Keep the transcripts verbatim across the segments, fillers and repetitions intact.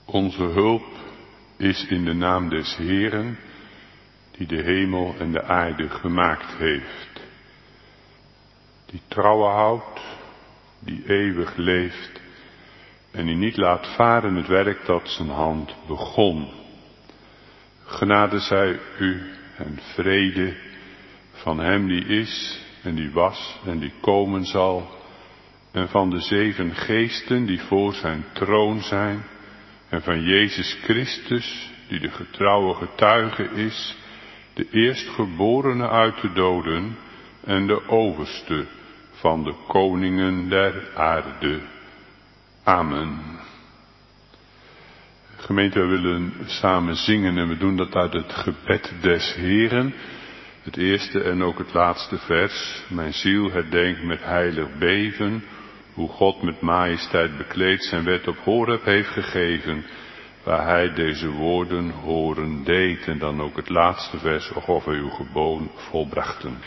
Onze hulp is in de naam des Heeren, die de hemel en de aarde gemaakt heeft. Die trouwen houdt, die eeuwig leeft en die niet laat varen het werk dat zijn hand begon. Genade zij u en vrede van hem die is en die was en die komen zal, en van de zeven geesten die voor zijn troon zijn, en van Jezus Christus, die de getrouwe getuige is, de eerstgeborene uit de doden en de overste van de koningen der aarde. Amen. Gemeente, we willen samen zingen en we doen dat uit het gebed des Heeren. Het eerste en ook het laatste vers. Mijn ziel herdenkt met heilig beven, hoe God met majesteit bekleed zijn wet op Horeb heeft gegeven, waar hij deze woorden horen deed. En dan ook het laatste vers, of wij uw geboden volbrachten.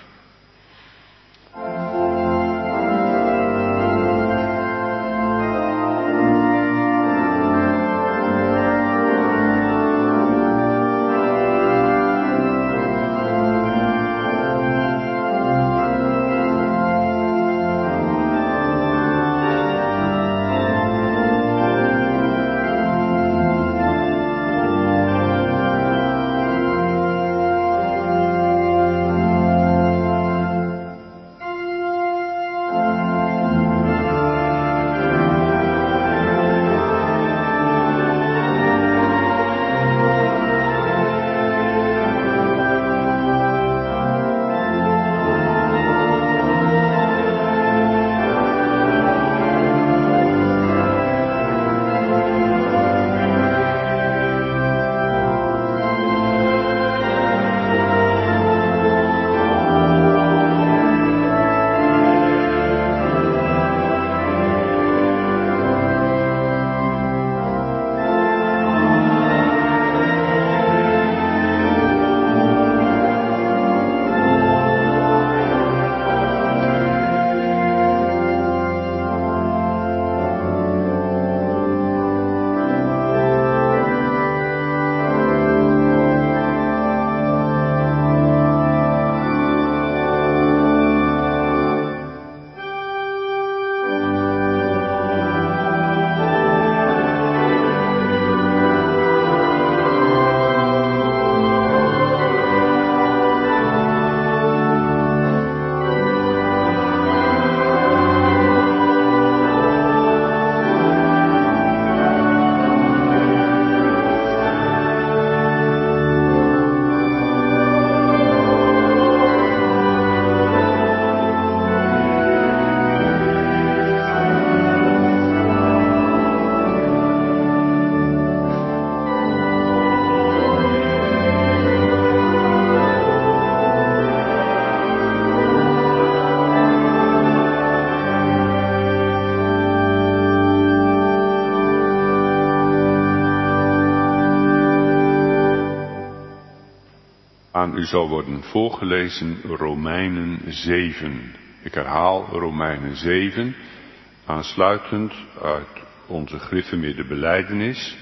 Aan u zal worden voorgelezen Romeinen zeven. Ik herhaal Romeinen zeven, aansluitend uit onze gereformeerde belijdenis,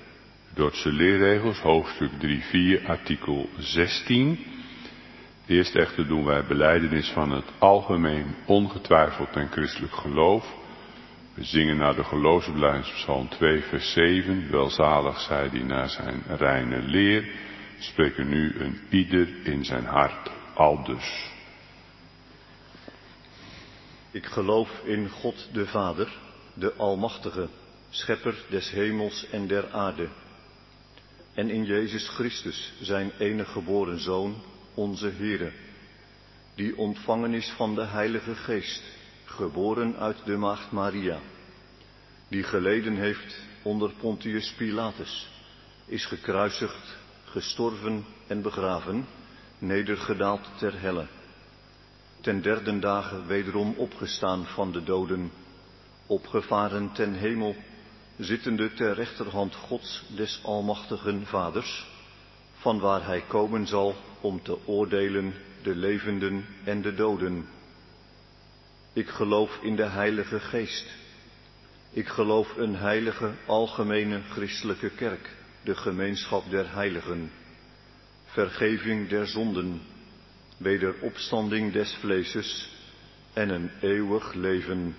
Dordtse leerregels, hoofdstuk drie vier, artikel zestien. Eerst echter doen wij belijdenis van het algemeen ongetwijfeld en christelijk geloof. We zingen naar de geloofsbelijdenis Psalm twee vers zeven, welzalig zij die naar zijn reine leer spreken nu een ieder in zijn hart aldus. Ik geloof in God de Vader, de Almachtige, schepper des hemels en der aarde, en in Jezus Christus, zijn enige geboren Zoon, onze Heere, die ontvangen is van de Heilige Geest, geboren uit de maagd Maria, die geleden heeft onder Pontius Pilatus, is gekruisigd, gestorven en begraven, nedergedaald ter helle, ten derden dagen wederom opgestaan van de doden, opgevaren ten hemel, zittende ter rechterhand Gods des Almachtigen Vaders, vanwaar hij komen zal om te oordelen de levenden en de doden. Ik geloof in de Heilige Geest, Ik geloof een heilige, algemene christelijke kerk, de gemeenschap der heiligen, vergeving der zonden, wederopstanding des vleeses en een eeuwig leven.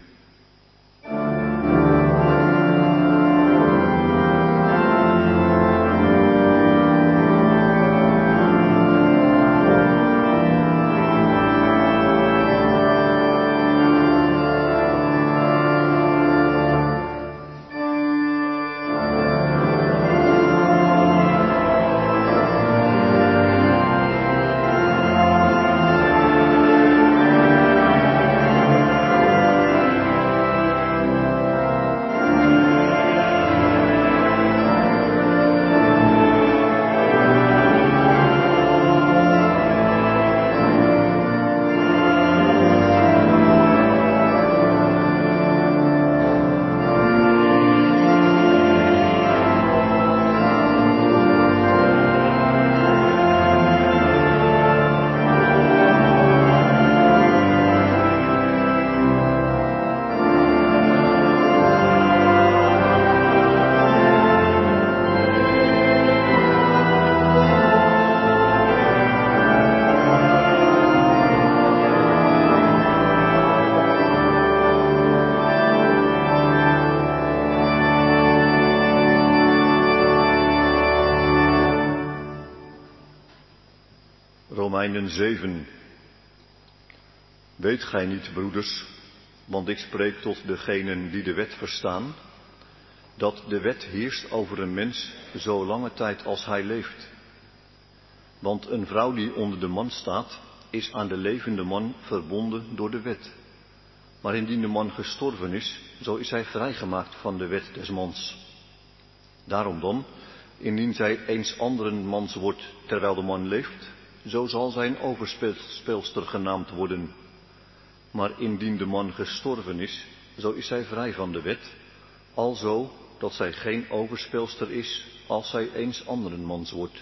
Romeinen zeven. Weet gij niet, broeders, want ik spreek tot degenen die de wet verstaan, dat de wet heerst over een mens zo lange tijd als hij leeft. Want een vrouw die onder de man staat, is aan de levende man verbonden door de wet. Maar indien de man gestorven is, zo is hij vrijgemaakt van de wet des mans. Daarom dan, indien zij eens anderen mans wordt terwijl de man leeft, zo zal zij een overspeelster genaamd worden. Maar indien de man gestorven is, zo is zij vrij van de wet, alzo dat zij geen overspeelster is als zij eens anderen mans wordt.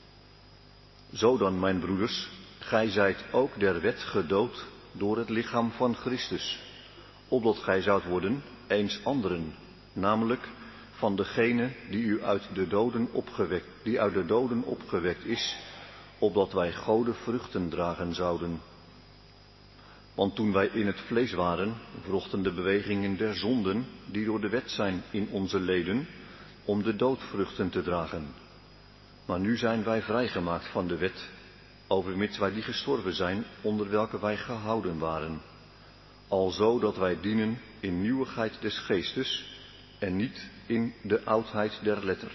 Zo dan, mijn broeders, gij zijt ook der wet gedood door het lichaam van Christus, opdat gij zoudt worden eens anderen, namelijk van degene die u uit de doden opgewekt, die uit de doden opgewekt is, opdat wij gode vruchten dragen zouden. Want toen wij in het vlees waren, wrochten de bewegingen der zonden, die door de wet zijn in onze leden, om de doodvruchten te dragen. Maar nu zijn wij vrijgemaakt van de wet, overmits wij die gestorven zijn, onder welke wij gehouden waren. Alzo dat wij dienen in nieuwigheid des geestes, en niet in de oudheid der letter.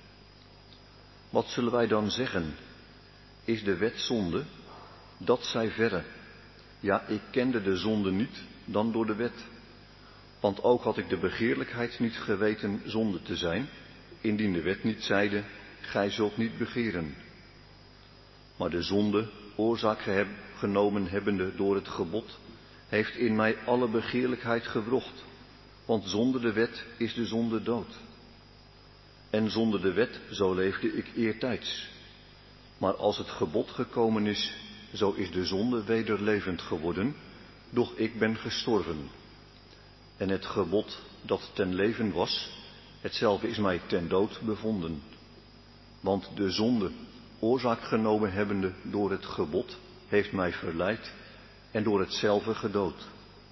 Wat zullen wij dan zeggen? Is de wet zonde? Dat zij verre. Ja, ik kende de zonde niet dan door de wet. Want ook had ik de begeerlijkheid niet geweten zonde te zijn, indien de wet niet zeide, gij zult niet begeren. Maar de zonde, oorzaak geheb, genomen hebbende door het gebod, heeft in mij alle begeerlijkheid gewrocht, want zonder de wet is de zonde dood. En zonder de wet, zo leefde ik eertijds. Maar als het gebod gekomen is, zo is de zonde weder levend geworden, doch ik ben gestorven. En het gebod dat ten leven was, hetzelfde is mij ten dood bevonden. Want de zonde, oorzaak genomen hebbende door het gebod, heeft mij verleid en door hetzelfde gedood.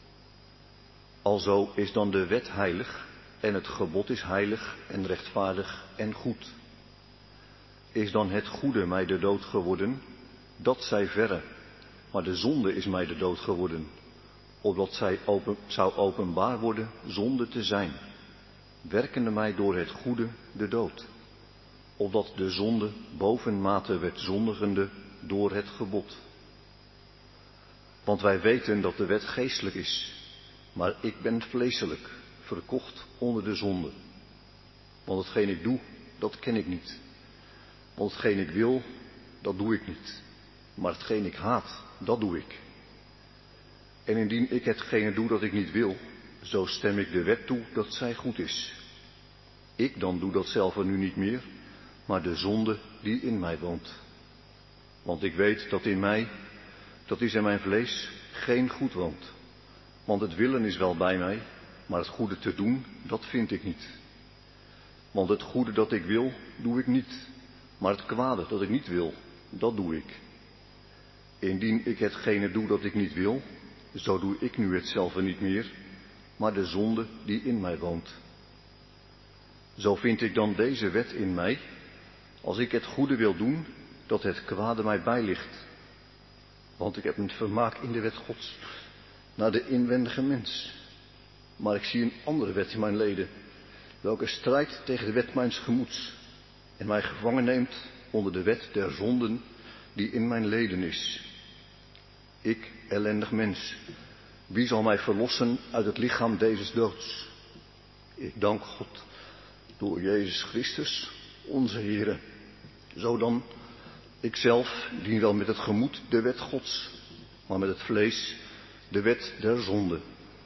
Alzo is dan de wet heilig en het gebod is heilig en rechtvaardig en goed. Is dan het goede mij de dood geworden? Dat zij verre, maar de zonde is mij de dood geworden, opdat zij open, zou openbaar worden zonde te zijn, werkende mij door het goede de dood, opdat de zonde bovenmate werd zondigende door het gebod. Want wij weten dat de wet geestelijk is, maar ik ben vleeselijk, verkocht onder de zonde. Want hetgeen ik doe, dat ken ik niet. Want hetgeen ik wil, dat doe ik niet. Maar hetgeen ik haat, dat doe ik. En indien ik hetgene doe dat ik niet wil, zo stem ik de wet toe dat zij goed is. Ik dan doe dat zelf nu niet meer, maar de zonde die in mij woont. Want ik weet dat in mij, dat is in mijn vlees, geen goed woont. Want het willen is wel bij mij, maar het goede te doen, dat vind ik niet. Want het goede dat ik wil, doe ik niet, maar het kwade dat ik niet wil, dat doe ik. Indien ik hetgene doe dat ik niet wil, zo doe ik nu hetzelfde niet meer, maar de zonde die in mij woont. Zo vind ik dan deze wet in mij, als ik het goede wil doen, dat het kwade mij bijligt. Want ik heb een vermaak in de wet Gods, naar de inwendige mens. Maar ik zie een andere wet in mijn leden, welke strijdt tegen de wet mijns gemoeds en mij gevangen neemt onder de wet der zonden die in mijn leden is. Ik, ellendig mens, wie zal mij verlossen uit het lichaam dezes doods? Ik dank God door Jezus Christus, onze Heere. Zo dan, ikzelf dien wel met het gemoed de wet Gods, maar met het vlees de wet der zonde.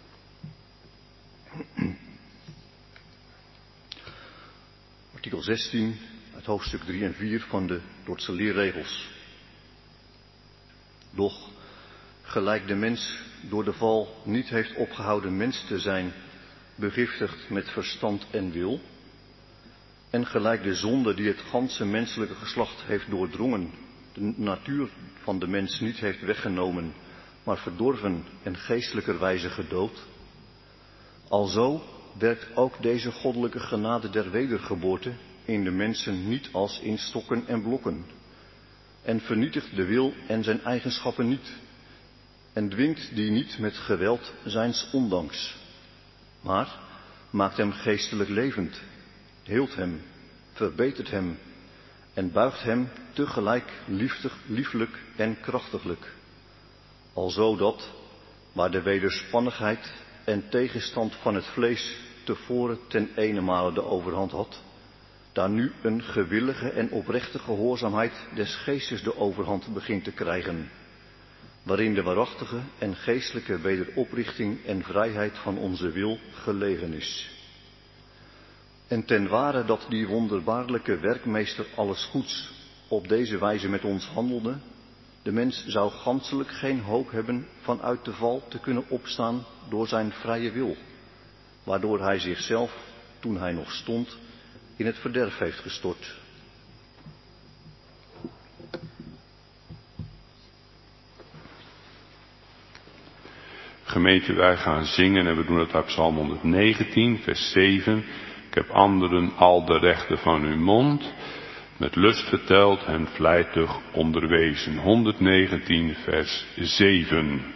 Artikel zestien, uit hoofdstuk drie en vier van de Dordtse leerregels. Doch, gelijk de mens door de val niet heeft opgehouden mens te zijn, begiftigd met verstand en wil, en gelijk de zonde die het ganse menselijke geslacht heeft doordrongen, de natuur van de mens niet heeft weggenomen, maar verdorven en geestelijkerwijze gedood, alzo werkt ook deze goddelijke genade der wedergeboorte in de mensen niet als in stokken en blokken, en vernietigt de wil en zijn eigenschappen niet, en dwingt die niet met geweld zijns ondanks, maar maakt hem geestelijk levend, heelt hem, verbetert hem en buigt hem tegelijk liefdig, lieflijk en krachtiglijk. Alzo dat, waar de wederspannigheid en tegenstand van het vlees tevoren ten enemale de overhand had, daar nu een gewillige en oprechte gehoorzaamheid des geestes de overhand begint te krijgen, waarin de waarachtige en geestelijke wederoprichting en vrijheid van onze wil gelegen is. En ten ware dat die wonderbaarlijke werkmeester alles goeds op deze wijze met ons handelde, de mens zou ganschelijk geen hoop hebben vanuit de val te kunnen opstaan door zijn vrije wil, waardoor hij zichzelf, toen hij nog stond, in het verderf heeft gestort. Gemeente, wij gaan zingen en we doen het uit Psalm honderdnegentien, vers zeven. Ik heb anderen al de rechten van uw mond, met lust verteld en vlijtig onderwezen. honderdnegentien, vers zeven.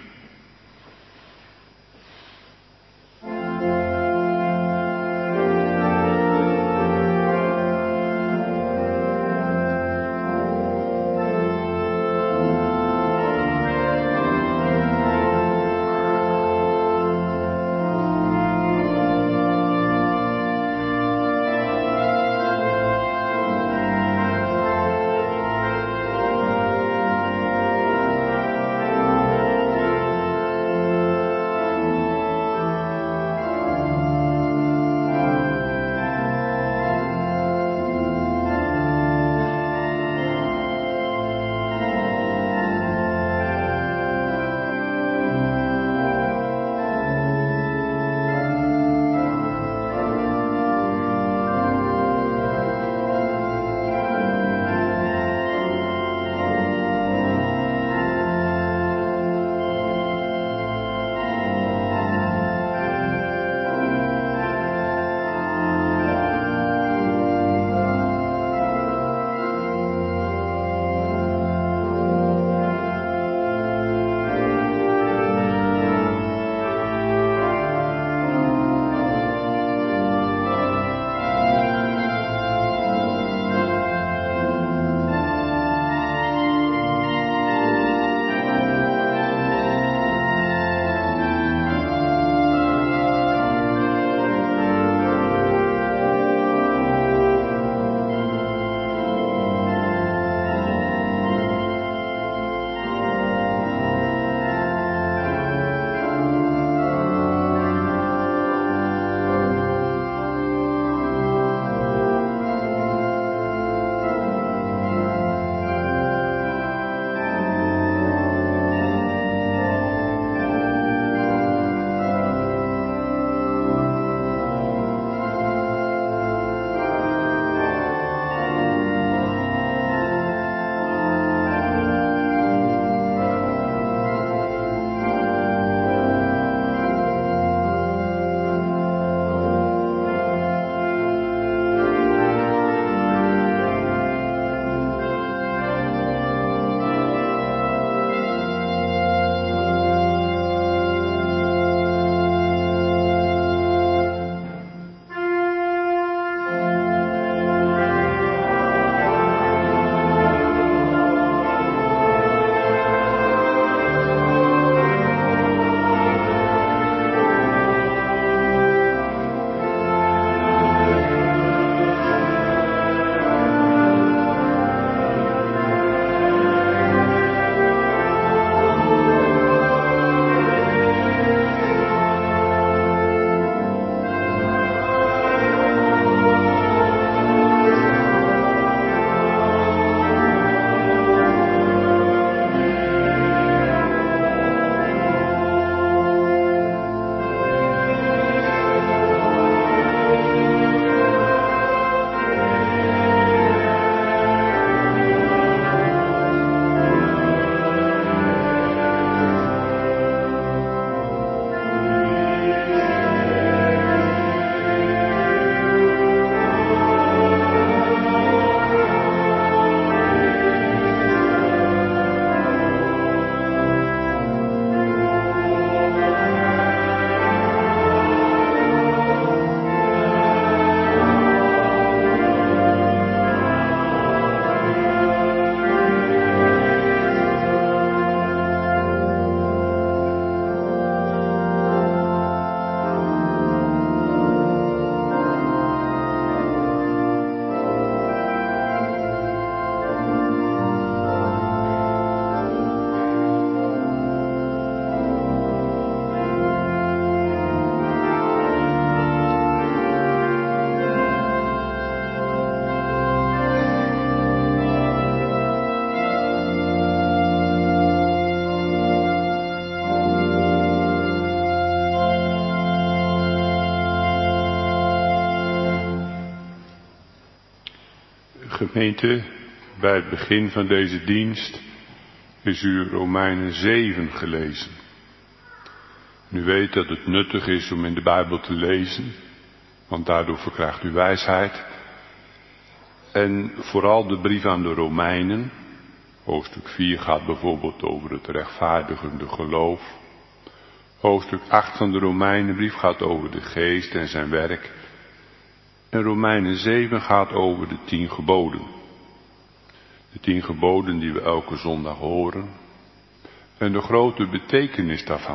Gemeente, bij het begin van deze dienst is u Romeinen zeven gelezen. U weet dat het nuttig is om in de Bijbel te lezen, want daardoor verkrijgt u wijsheid. En vooral de brief aan de Romeinen, hoofdstuk vier gaat bijvoorbeeld over het rechtvaardigende geloof. Hoofdstuk acht van de Romeinenbrief gaat over de geest en zijn werk. En Romeinen zeven gaat over de tien geboden. De tien geboden die we elke zondag horen. En de grote betekenis daarvan.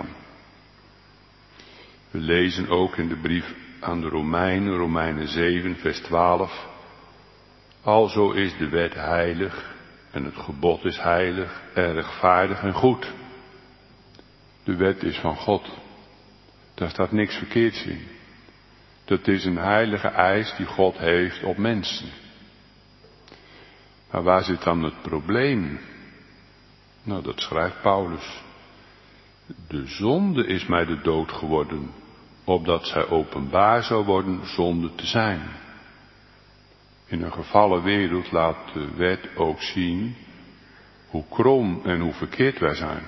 We lezen ook in de brief aan de Romeinen, Romeinen zeven, vers twaalf. Alzo is de wet heilig en het gebod is heilig en rechtvaardig en goed. De wet is van God. Daar staat niks verkeerds in. Dat is een heilige eis die God heeft op mensen. Maar waar zit dan het probleem? Nou, dat schrijft Paulus. De zonde is mij de dood geworden, opdat zij openbaar zou worden zonde te zijn. In een gevallen wereld laat de wet ook zien hoe krom en hoe verkeerd wij zijn.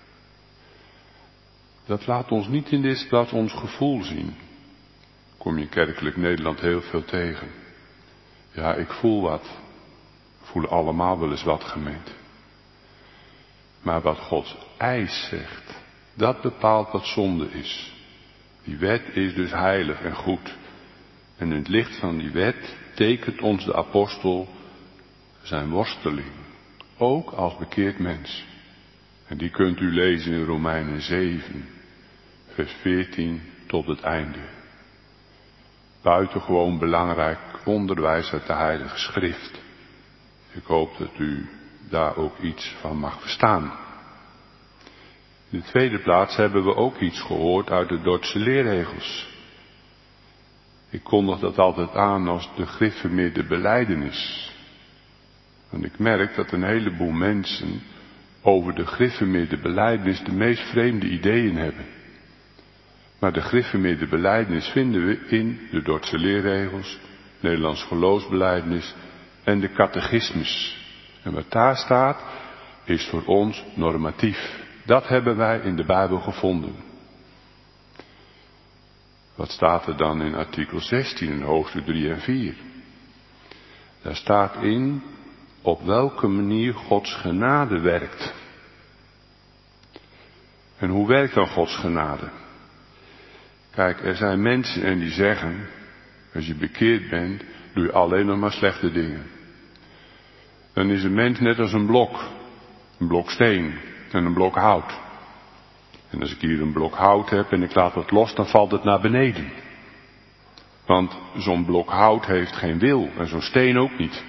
Dat laat ons niet in dit plaats ons gevoel zien. Kom je kerkelijk Nederland heel veel tegen. Ja, ik voel wat. We voelen allemaal wel eens wat, gemeente. Maar wat Gods eis zegt, dat bepaalt wat zonde is. Die wet is dus heilig en goed. En in het licht van die wet tekent ons de apostel zijn worsteling. Ook als bekeerd mens. En die kunt u lezen in Romeinen zeven, vers veertien tot het einde. Buitengewoon belangrijk onderwijs uit de Heilige Schrift. Ik hoop dat u daar ook iets van mag verstaan. In de tweede plaats hebben we ook iets gehoord uit de Dordtse leerregels. Ik kondig dat altijd aan als de gereformeerde belijdenis. Want ik merk dat een heleboel mensen over de gereformeerde belijdenis de meest vreemde ideeën hebben. Maar de gereformeerde belijdenis vinden we in de Dordtse leerregels, Nederlands geloofsbelijdenis en de catechismus. En wat daar staat, is voor ons normatief. Dat hebben wij in de Bijbel gevonden. Wat staat er dan in artikel zestien in hoofdstuk drie en vier? Daar staat in op welke manier Gods genade werkt. En hoe werkt dan Gods genade? Kijk, er zijn mensen en die zeggen, als je bekeerd bent, doe je alleen nog maar slechte dingen. Dan is een mens net als een blok. Een blok steen en een blok hout. En als ik hier een blok hout heb en ik laat het los, dan valt het naar beneden. Want zo'n blok hout heeft geen wil en zo'n steen ook niet.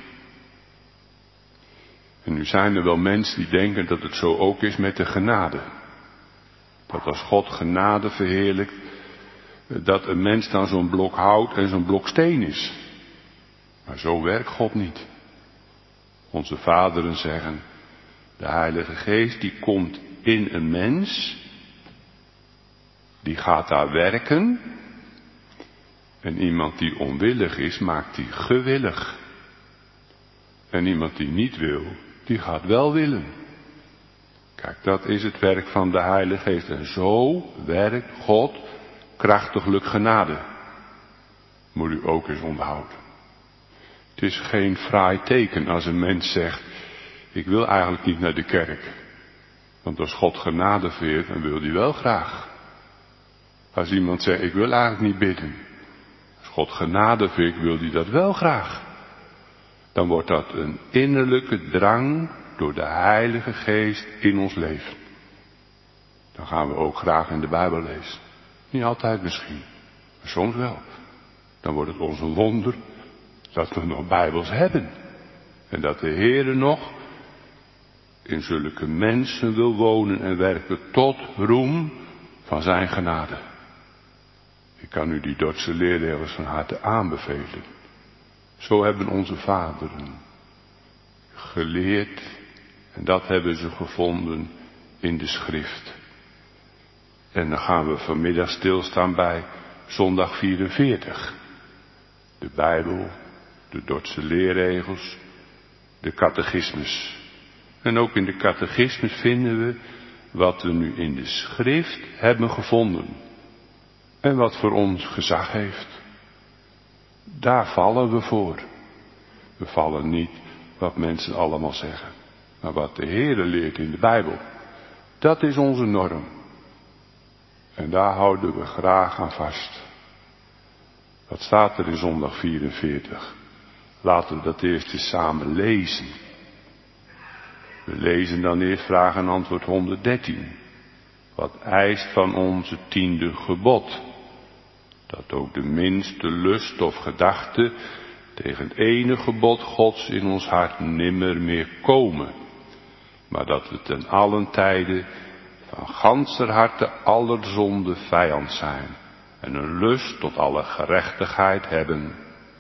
En nu zijn er wel mensen die denken dat het zo ook is met de genade. Dat als God genade verheerlijkt, dat een mens dan zo'n blok hout en zo'n blok steen is. Maar zo werkt God niet. Onze vaderen zeggen, de Heilige Geest die komt in een mens, die gaat daar werken. En iemand die onwillig is, maakt die gewillig. En iemand die niet wil, die gaat wel willen. Kijk, dat is het werk van de Heilige Geest. En zo werkt God krachtiglijk genade. Moet u ook eens onthouden. Het is geen fraai teken als een mens zegt, ik wil eigenlijk niet naar de kerk. Want als God genade veert, dan wil hij wel graag. Als iemand zegt, ik wil eigenlijk niet bidden. Als God genade veert, wil hij dat wel graag. Dan wordt dat een innerlijke drang door de Heilige Geest in ons leven. Dan gaan we ook graag in de Bijbel lezen. Niet altijd misschien, maar soms wel. Dan wordt het ons een wonder dat we nog Bijbels hebben. En dat de Heere nog in zulke mensen wil wonen en werken tot roem van zijn genade. Ik kan u die Dordtse leerregels van harte aanbevelen. Zo hebben onze vaderen geleerd en dat hebben ze gevonden in de schrift. En dan gaan we vanmiddag stilstaan bij zondag vierenveertig. De Bijbel de Dordtse leerregels, de catechismus. En ook in de catechismus vinden we wat we nu in de schrift hebben gevonden. En wat voor ons gezag heeft. Daar vallen we voor. We vallen niet wat mensen allemaal zeggen. Maar wat de Heere leert in de Bijbel. Dat is onze norm. En daar houden we graag aan vast. Wat staat er in zondag vierenveertig? Laten we dat eerst eens samen lezen. We lezen dan eerst vraag en antwoord honderddertien. Wat eist van ons het tiende gebod? Dat ook de minste lust of gedachte tegen het ene gebod Gods in ons hart nimmer meer komen. Maar dat we ten allen tijde van ganser harte aller zonde vijand zijn. En een lust tot alle gerechtigheid hebben.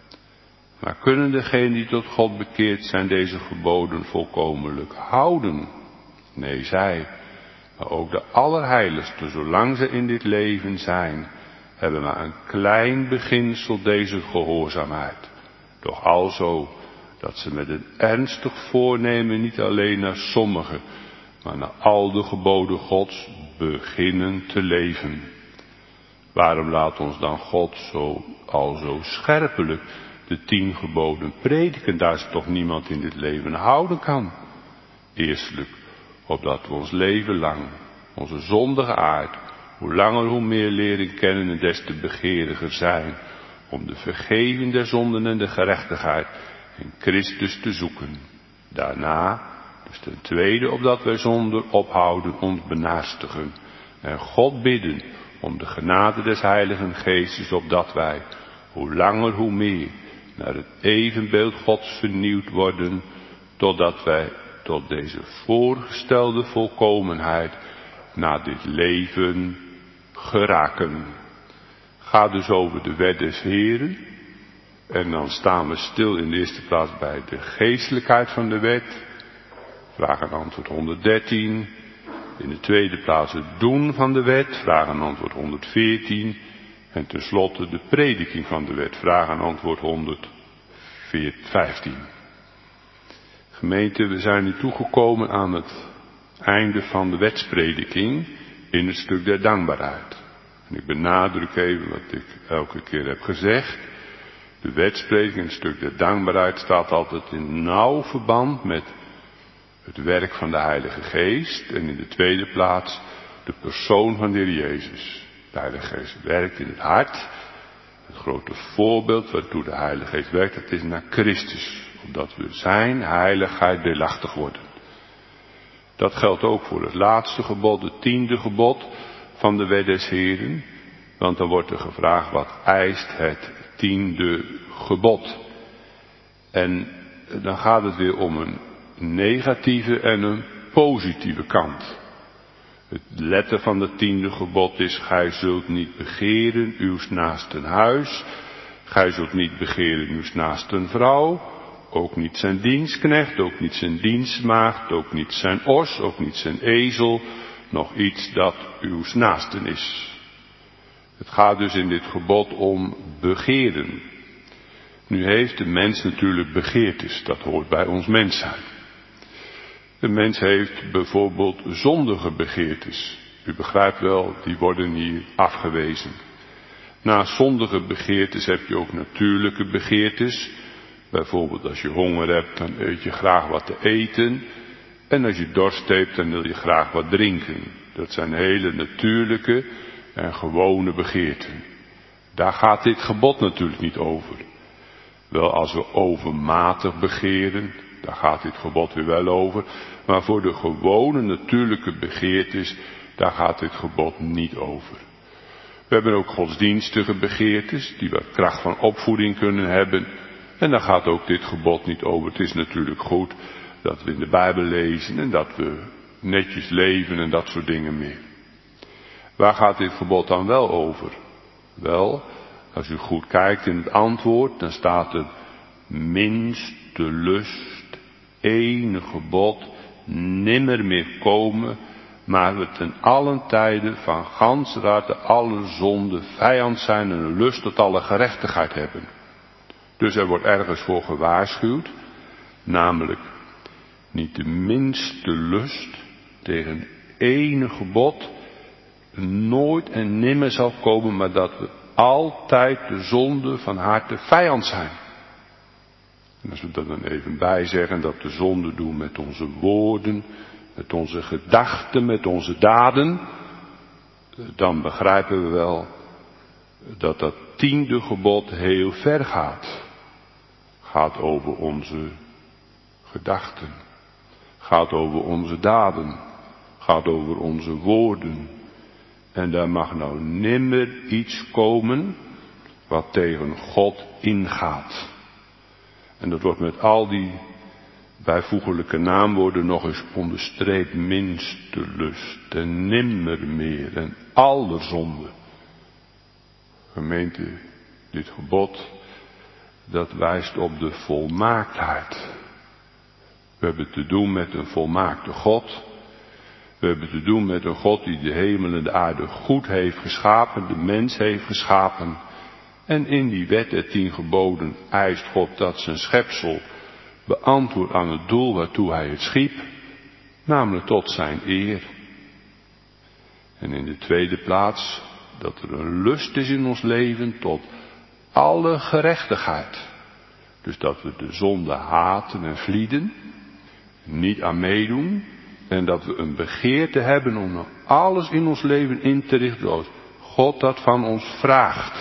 Maar kunnen degenen die tot God bekeerd zijn deze geboden volkomenlijk houden? Nee, zij. Maar ook de allerheiligsten, zolang ze in dit leven zijn, hebben maar een klein beginsel deze gehoorzaamheid. Doch alzo dat ze met een ernstig voornemen niet alleen naar sommige, maar naar al de geboden Gods beginnen te leven. Waarom laat ons dan God zo, al zo scherpelijk de tien geboden prediken, daar ze toch niemand in dit leven houden kan? Eerstelijk, opdat we ons leven lang, onze zondige aard, hoe langer hoe meer leren kennen en des te begeeriger zijn, om de vergeving der zonden en de gerechtigheid in Christus te zoeken. Daarna, dus ten tweede, opdat wij zonder ophouden ons benaastigen en God bidden om de genade des Heiligen Geestes, opdat wij, hoe langer hoe meer, naar het evenbeeld Gods vernieuwd worden, totdat wij tot deze voorgestelde volkomenheid na dit leven geraken. Ga dus over de wet des Heren. En dan staan we stil in de eerste plaats bij de geestelijkheid van de wet. Vraag en antwoord honderddertien. In de tweede plaats het doen van de wet. Vraag en antwoord honderdveertien. En tenslotte de prediking van de wet. Vraag en antwoord honderdvijftien. Gemeente, we zijn nu toegekomen aan het einde van de wetsprediking in het stuk der dankbaarheid. En ik benadruk even wat ik elke keer heb gezegd. De wetsprediking in het stuk der dankbaarheid staat altijd in nauw verband met het werk van de Heilige Geest. En in de tweede plaats de persoon van de Heer Jezus. De Heilige Geest werkt in het hart. Het grote voorbeeld waartoe de Heilige Geest werkt, dat is naar Christus. Opdat we zijn heiligheid deelachtig worden. Dat geldt ook voor het laatste gebod, het tiende gebod van de wet des Heren. Want dan wordt er gevraagd, wat eist het tiende gebod? En dan gaat het weer om een negatieve en een positieve kant. Het letter van het tiende gebod is, gij zult niet begeren uws naasten huis. Gij zult niet begeren uws naasten vrouw. Ook niet zijn dienstknecht, ook niet zijn dienstmaagd, ook niet zijn os, ook niet zijn ezel, nog iets dat uws naasten is. Het gaat dus in dit gebod om begeren. Nu heeft de mens natuurlijk begeertes, dat hoort bij ons mens zijn. De mens heeft bijvoorbeeld zondige begeertes. U begrijpt wel, die worden hier afgewezen. Naast zondige begeertes heb je ook natuurlijke begeertes. Bijvoorbeeld als je honger hebt, dan eet je graag wat te eten. En als je dorst hebt, dan wil je graag wat drinken. Dat zijn hele natuurlijke en gewone begeerten. Daar gaat dit gebod natuurlijk niet over. Wel, als we overmatig begeren, daar gaat dit gebod weer wel over. Maar voor de gewone natuurlijke begeertes, daar gaat dit gebod niet over. We hebben ook godsdienstige begeertes, die wat kracht van opvoeding kunnen hebben. En daar gaat ook dit gebod niet over. Het is natuurlijk goed dat we in de Bijbel lezen en dat we netjes leven en dat soort dingen meer. Waar gaat dit gebod dan wel over? Wel, als u goed kijkt in het antwoord, dan staat er minste lust, ene gebod, nimmer meer komen, maar we ten allen tijde van ganser harte alle zonde vijand zijn en een lust tot alle gerechtigheid hebben. Dus er wordt ergens voor gewaarschuwd, namelijk niet de minste lust tegen enig gebod nooit en nimmer zal komen, maar dat we altijd de zonde van harte vijand zijn. En als we dat dan even bijzeggen, dat we zonde doen met onze woorden, met onze gedachten, met onze daden, dan begrijpen we wel dat dat tiende gebod heel ver gaat. Gaat over onze gedachten, gaat over onze daden, gaat over onze woorden. En daar mag nou nimmer iets komen wat tegen God ingaat. En dat wordt met al die bijvoeglijke naamwoorden nog eens onderstreept. Minste lust en nimmer meer en alle zonde. Gemeente, dit gebod, dat wijst op de volmaaktheid. We hebben te doen met een volmaakte God. We hebben te doen met een God die de hemel en de aarde goed heeft geschapen, de mens heeft geschapen. En in die wet der tien geboden eist God dat zijn schepsel beantwoordt aan het doel waartoe hij het schiep, namelijk tot zijn eer. En in de tweede plaats dat er een lust is in ons leven tot alle gerechtigheid. Dus dat we de zonde haten en vlieden, niet aan meedoen, en dat we een begeerte hebben om alles in ons leven in te richten zoals God dat van ons vraagt.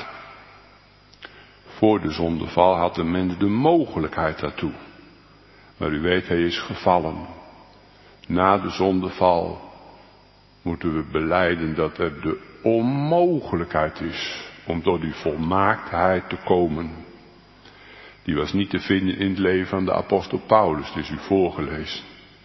Voor de zondeval had de mens de mogelijkheid daartoe. Maar u weet, hij is gevallen. Na de zondeval moeten we belijden dat er de onmogelijkheid is om tot die volmaaktheid te komen. Die was niet te vinden in het leven van de apostel Paulus, het is u voorgelezen.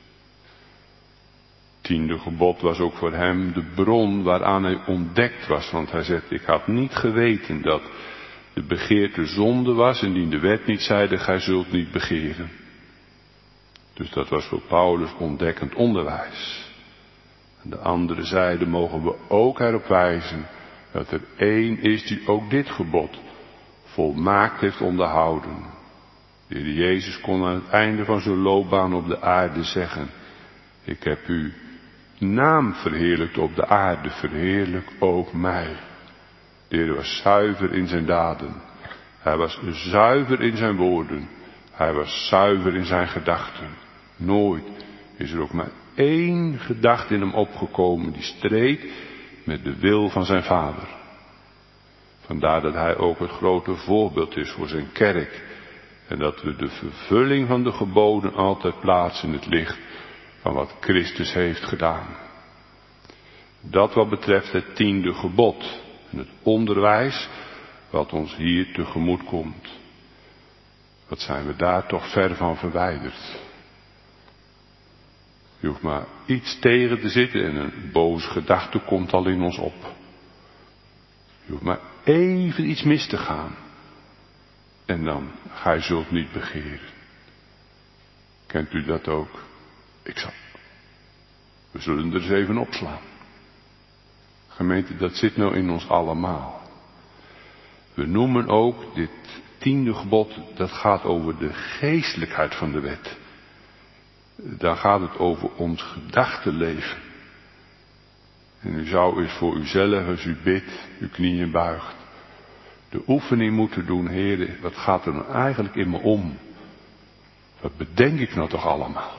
Tiende gebod was ook voor hem de bron waaraan hij ontdekt was. Want hij zegt, ik had niet geweten dat de begeerte zonde was. En die de wet niet zeide, gij zult niet begeren. Dus dat was voor Paulus ontdekkend onderwijs. En de andere zijde mogen we ook erop wijzen dat er één is die ook dit gebod volmaakt heeft onderhouden. De Heer Jezus kon aan het einde van zijn loopbaan op de aarde zeggen, ik heb uw naam verheerlijkt op de aarde, verheerlijk ook mij. De Heer was zuiver in zijn daden. Hij was zuiver in zijn woorden. Hij was zuiver in zijn gedachten. Nooit is er ook maar één gedachte in hem opgekomen die streed met de wil van zijn Vader. Vandaar dat hij ook het grote voorbeeld is voor zijn kerk. En dat we de vervulling van de geboden altijd plaatsen in het licht van wat Christus heeft gedaan. Dat wat betreft het tiende gebod en het onderwijs wat ons hier tegemoet komt. Wat zijn we daar toch ver van verwijderd. Je hoeft maar iets tegen te zitten en een boze gedachte komt al in ons op. Je hoeft maar even iets mis te gaan. En dan, gij zult niet begeren. Kent u dat ook? Ik zal. We zullen er eens even opslaan. Gemeente, dat zit nou in ons allemaal. We noemen ook dit tiende gebod, dat gaat over de geestelijkheid van de wet. Daar gaat het over ons gedachtenleven. En u zou eens voor uzelf, als u bidt, uw knieën buigt, de oefening moeten doen, heren, wat gaat er nou eigenlijk in me om? Wat bedenk ik nou toch allemaal?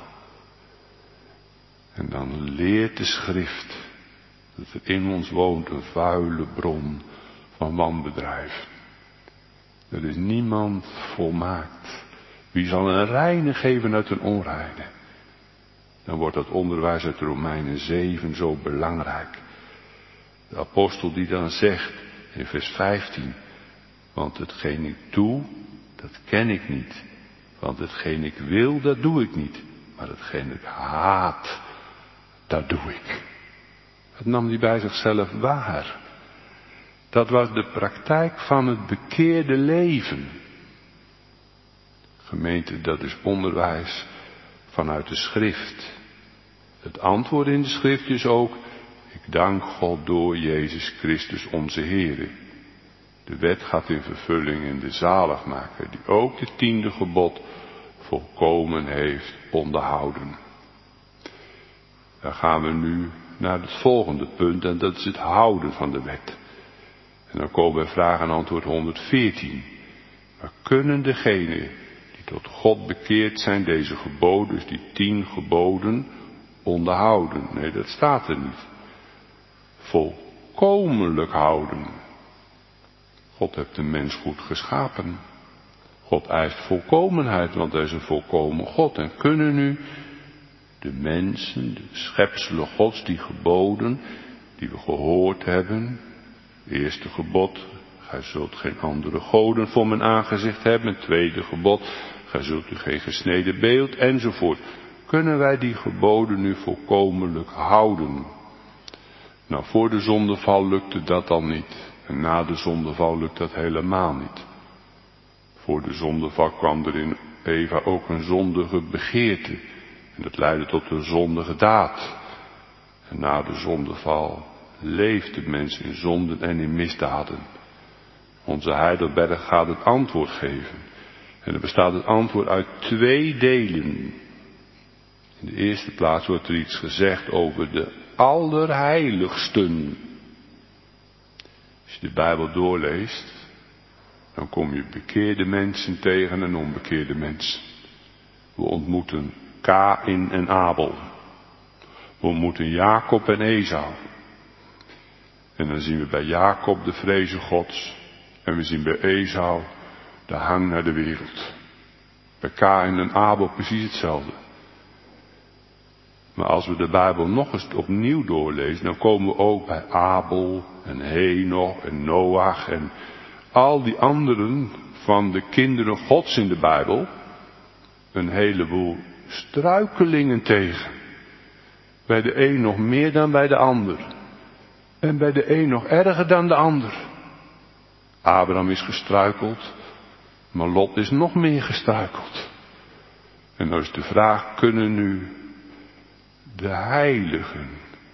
En dan leert de schrift dat er in ons woont een vuile bron van wanbedrijf. Er is niemand volmaakt. Wie zal een reine geven uit een onreine? Dan wordt dat onderwijs uit Romeinen zeven zo belangrijk. De apostel die dan zegt in vers vijftien, want hetgeen ik doe, dat ken ik niet. Want hetgeen ik wil, dat doe ik niet. Maar hetgeen ik haat, dat doe ik. Dat nam hij bij zichzelf waar. Dat was de praktijk van het bekeerde leven. Gemeente, dat is onderwijs vanuit de schrift. Het antwoord in de schrift is ook, ik dank God door Jezus Christus onze Heere. De wet gaat in vervulling in de zaligmaker, die ook het tiende gebod volkomen heeft onderhouden. Dan gaan we nu naar het volgende punt, en dat is het houden van de wet. En dan komen we vraag en antwoord honderdveertien. Maar kunnen degenen die tot God bekeerd zijn deze geboden, dus die tien geboden, onderhouden? Nee, dat staat er niet. Volkomenlijk houden. God heeft de mens goed geschapen. God eist volkomenheid, want hij is een volkomen God. En kunnen nu de mensen, de schepselen Gods, die geboden, die we gehoord hebben, het eerste gebod, gij zult geen andere goden voor mijn aangezicht hebben, het tweede gebod, gij zult u geen gesneden beeld, enzovoort. Kunnen wij die geboden nu volkomenlijk houden? Nou, voor de zondeval lukte dat al niet. En na de zondeval lukt dat helemaal niet. Voor de zondeval kwam er in Eva ook een zondige begeerte. En dat leidde tot een zondige daad. En na de zondeval leeft de mens in zonden en in misdaden. Onze Heidelberg gaat het antwoord geven. En er bestaat het antwoord uit twee delen. In de eerste plaats wordt er iets gezegd over de allerheiligsten. Als je de Bijbel doorleest, dan kom je bekeerde mensen tegen en onbekeerde mensen. We ontmoeten Kaïn en Abel. We ontmoeten Jacob en Esau. En dan zien we bij Jacob de vrezen Gods. En we zien bij Esau de hang naar de wereld. Bij Kaïn en Abel precies hetzelfde. Maar als we de Bijbel nog eens opnieuw doorlezen, dan komen we ook bij Abel en Henoch en Noach en al die anderen van de kinderen Gods in de Bijbel een heleboel struikelingen tegen. Bij de een nog meer dan bij de ander. En bij de een nog erger dan de ander. Abraham is gestruikeld, maar Lot is nog meer gestruikeld. En dan is de vraag, kunnen nu de heiligen,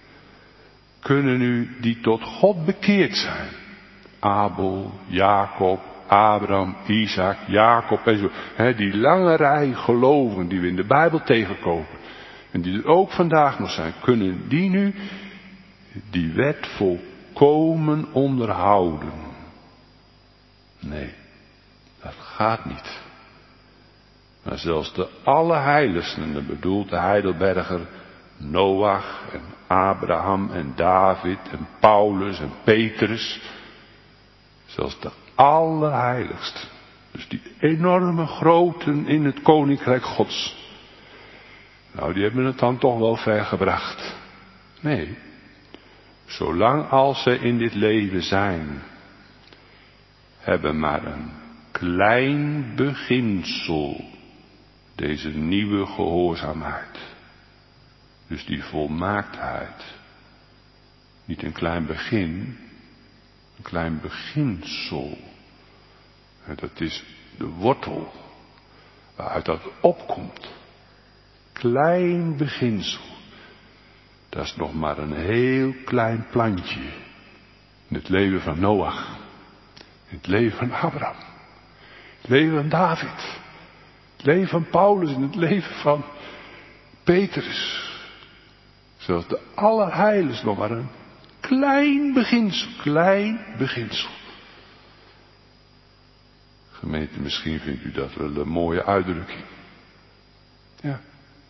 kunnen nu die tot God bekeerd zijn, Abel, Jacob, Abraham, Isaac, Jacob en zo, he, die lange rij gelovigen die we in de Bijbel tegenkomen en die er ook vandaag nog zijn, kunnen die nu die wet volkomen onderhouden? Nee, dat gaat niet. Maar zelfs de allerheiligsten, en dat bedoelt de Heidelberger Noach en Abraham en David en Paulus en Petrus, zelfs de allerheiligsten, dus die enorme groten in het koninkrijk Gods, nou die hebben het dan toch wel ver gebracht. Nee, zolang als ze in dit leven zijn, hebben maar een klein beginsel deze nieuwe gehoorzaamheid. Dus die volmaaktheid. Niet een klein begin, een klein beginsel. En dat is de wortel waaruit dat opkomt. Klein beginsel. Dat is nog maar een heel klein plantje in het leven van Noach. In het leven van Abraham. Het leven van David. Het leven van Paulus en het leven van Petrus. Zelfs de allerheiligste nog maar een klein beginsel. Klein beginsel. Gemeente, misschien vindt u dat wel een mooie uitdrukking. Ja.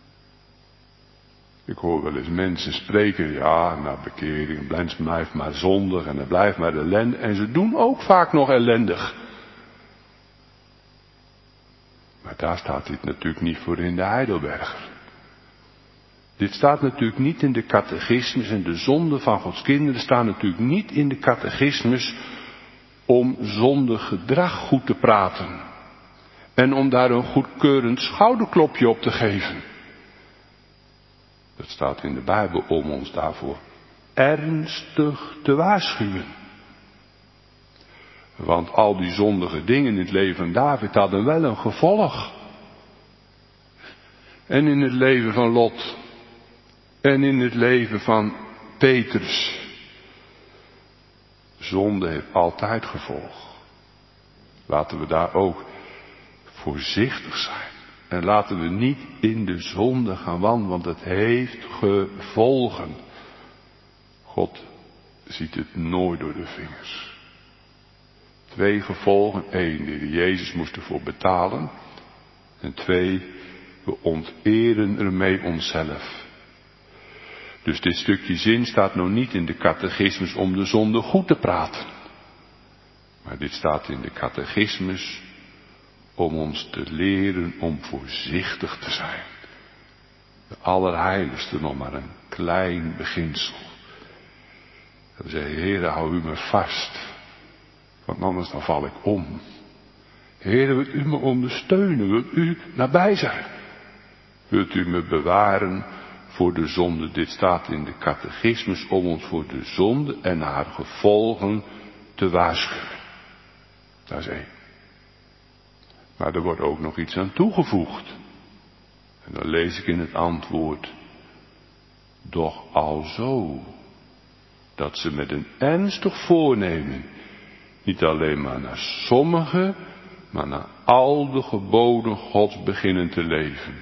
Ik hoor wel eens mensen spreken, ja, na bekering, blijft blijft maar zondig en er blijft maar ellende. En ze doen ook vaak nog ellendig. Maar daar staat dit natuurlijk niet voor in de Heidelberger. Dit staat natuurlijk niet in de catechismus en de zonden van Gods kinderen staan natuurlijk niet in de catechismus om zondig gedrag goed te praten. En om daar een goedkeurend schouderklopje op te geven. Dat staat in de Bijbel om ons daarvoor ernstig te waarschuwen. Want al die zondige dingen in het leven van David hadden wel een gevolg. En in het leven van Lot. En in het leven van Petrus. zonde heeft altijd gevolg. Laten we daar ook voorzichtig zijn. En laten we niet in de zonde gaan wandelen, want het heeft gevolgen. God ziet het nooit door de vingers. Twee gevolgen. Eén, de Heer Jezus moest ervoor betalen. En twee, we onteren ermee onszelf. Dus dit stukje zin staat nog niet in de catechismus om de zonde goed te praten. Maar dit staat in de catechismus om ons te leren om voorzichtig te zijn. De Allerheiligste nog maar een klein beginsel. Dat we zeggen, Heere, hou u me vast, want anders dan val ik om. Heere, wilt u me ondersteunen, wilt u nabij zijn? Wilt u me bewaren voor de zonde? Dit staat in de catechismus om ons voor de zonde en haar gevolgen te waarschuwen. Dat is één. Maar er wordt ook nog iets aan toegevoegd. En dan lees ik in het antwoord. Doch alzo, dat ze met een ernstig voornemen niet alleen maar naar sommige, maar naar al de geboden Gods beginnen te leven.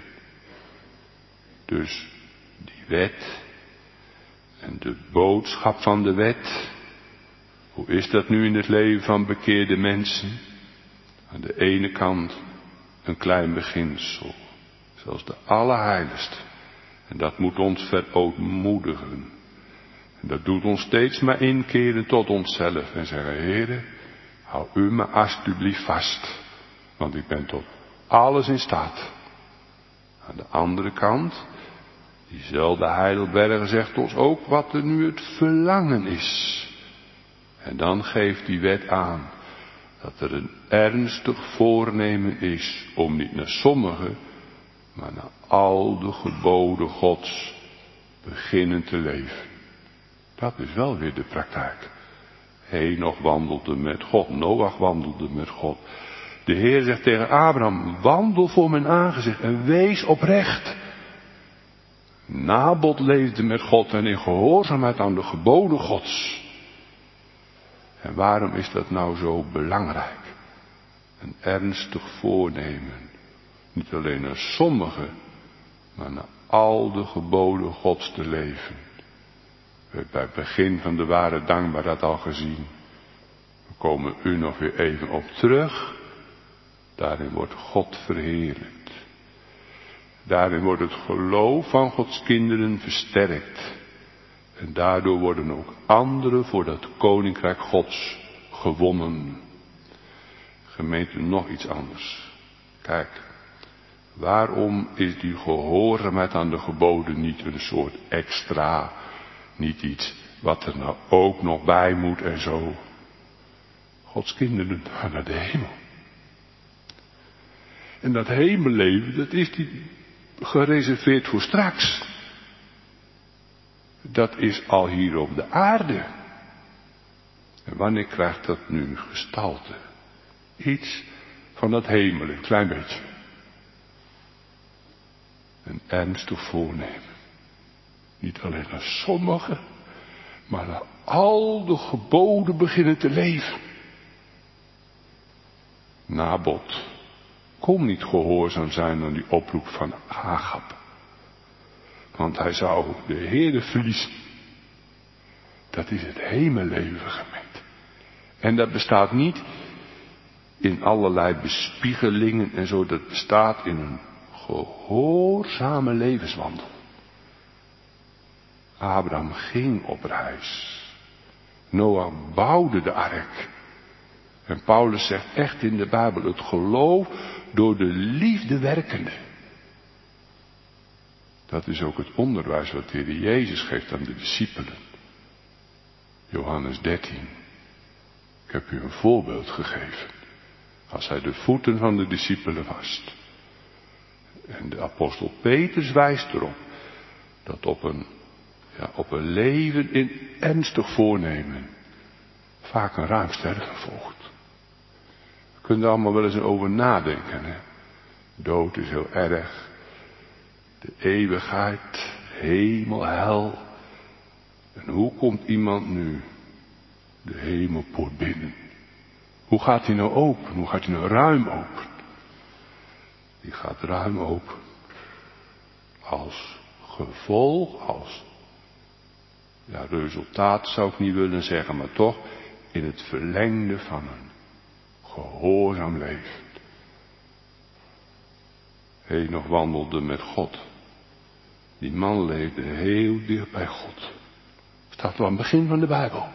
Dus die wet en de boodschap van de wet. Hoe is dat nu in het leven van bekeerde mensen? Aan de ene kant een klein beginsel, zoals de Allerheiligste. En dat moet ons verootmoedigen. En dat doet ons steeds maar inkeren tot onszelf en zeggen, Heere, hou u me alsjeblieft vast, want ik ben tot alles in staat. Aan de andere kant, diezelfde Heidelberger zegt ons ook wat er nu het verlangen is. En dan geeft die wet aan dat er een ernstig voornemen is om niet naar sommige, maar naar al de geboden Gods beginnen te leven. Dat is wel weer de praktijk. Henoch wandelde met God, Noach wandelde met God. De Heer zegt tegen Abraham, wandel voor mijn aangezicht en wees oprecht. Nabot leefde met God en in gehoorzaamheid aan de geboden Gods. En waarom is dat nou zo belangrijk? Een ernstig voornemen. Niet alleen naar sommigen, maar naar al de geboden Gods te leven. We hebben bij het begin van de ware dankbaarheid al gezien. We komen u nog weer even op terug. Daarin wordt God verheerlijkt. Daarin wordt het geloof van Gods kinderen versterkt. En daardoor worden ook anderen voor dat koninkrijk Gods gewonnen. Gemeente, nog iets anders. Kijk, waarom is die gehoorzaamheid aan de geboden niet een soort extra, niet iets wat er nou ook nog bij moet en zo. Gods kinderen gaan naar de hemel. En dat hemelleven, dat is niet gereserveerd voor straks. Dat is al hier op de aarde. En wanneer krijgt dat nu gestalte? Iets van dat hemel, een klein beetje. Een ernstig voornemen. Niet alleen naar sommigen, maar naar al de geboden beginnen te leven. Nabot kon niet gehoorzaam zijn aan die oproep van Agab. Want hij zou de Heere verliezen. Dat is het hemelleven, gemeente. En dat bestaat niet in allerlei bespiegelingen en zo. Dat bestaat in een gehoorzame levenswandel. Abraham ging op reis. Noach bouwde de ark. En Paulus zegt echt in de Bijbel, het geloof door de liefde werkende. Dat is ook het onderwijs wat de Heer Jezus geeft aan de discipelen. Johannes dertien. Ik heb u een voorbeeld gegeven. Als hij de voeten van de discipelen wast. En de apostel Petrus wijst erop dat op een, ja, op een leven in ernstig voornemen vaak een ruim sterven volgt. We kunnen er allemaal wel eens over nadenken. Hè? Dood is heel erg. De eeuwigheid, hemel, hel. En hoe komt iemand nu de hemelpoort binnen. Hoe gaat die nou open? Hoe gaat die nou ruim open? Die gaat ruim open. Als gevolg, als ja, resultaat zou ik niet willen zeggen, maar toch in het verlengde van een gehoorzaam leven. Henoch wandelde met God. Die man leefde heel dicht bij God. Staat al aan het begin van de Bijbel.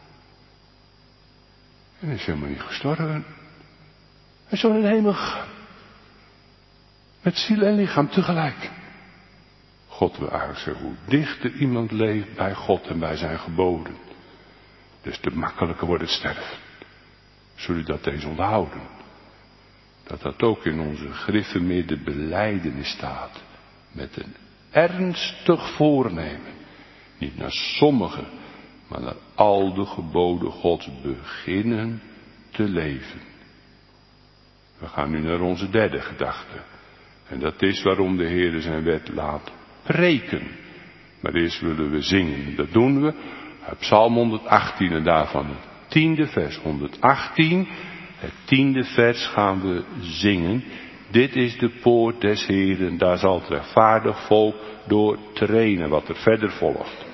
En hij is helemaal niet gestorven. Hij is zo in de hemel gegaan. Met ziel en lichaam tegelijk. God wil eigenlijk zeggen hoe dichter iemand leeft bij God en bij zijn geboden. Dus te makkelijker wordt het sterven. Zullen u dat eens onthouden? Dat dat ook in onze gereformeerde belijdenis staat. Met een ernstig voornemen. Niet naar sommige, maar naar al de geboden Gods beginnen te leven. We gaan nu naar onze derde gedachte. En dat is waarom de Heer zijn wet laat preken. Maar eerst willen we zingen. Dat doen we uit Psalm honderdachttien en daarvan het tiende vers. honderdachttien, het tiende vers gaan we zingen. Dit is de poort des Heeren, daar zal het rechtvaardig volk door trainen, wat er verder volgt.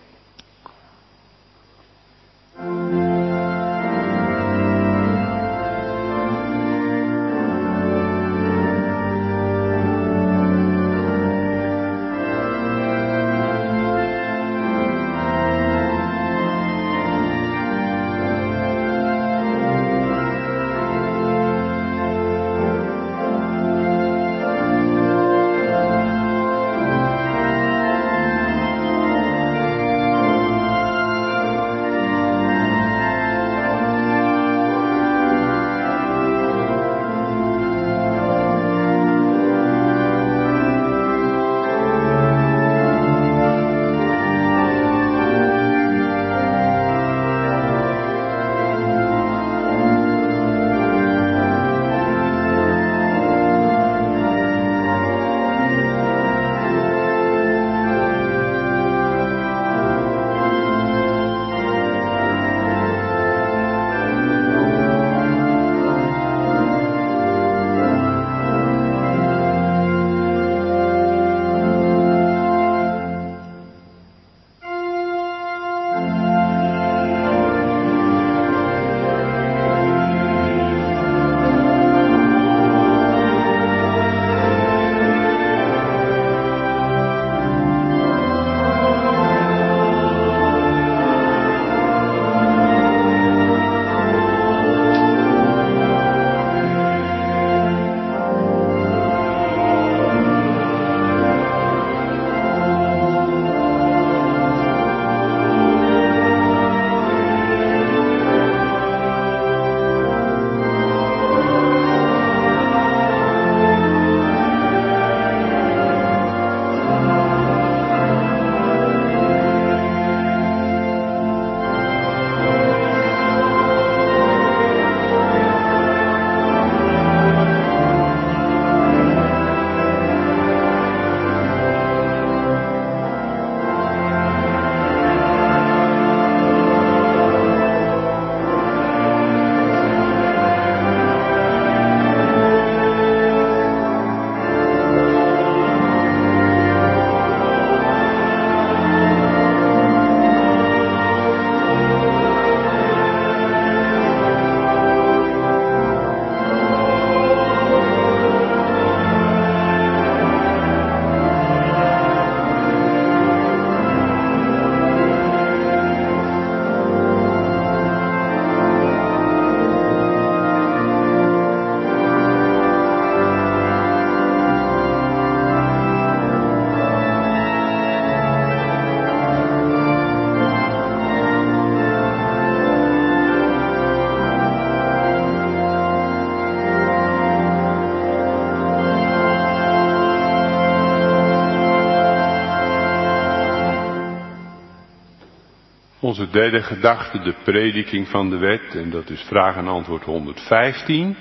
Onze derde gedachte, de prediking van de wet, en dat is vraag en antwoord honderdvijftien.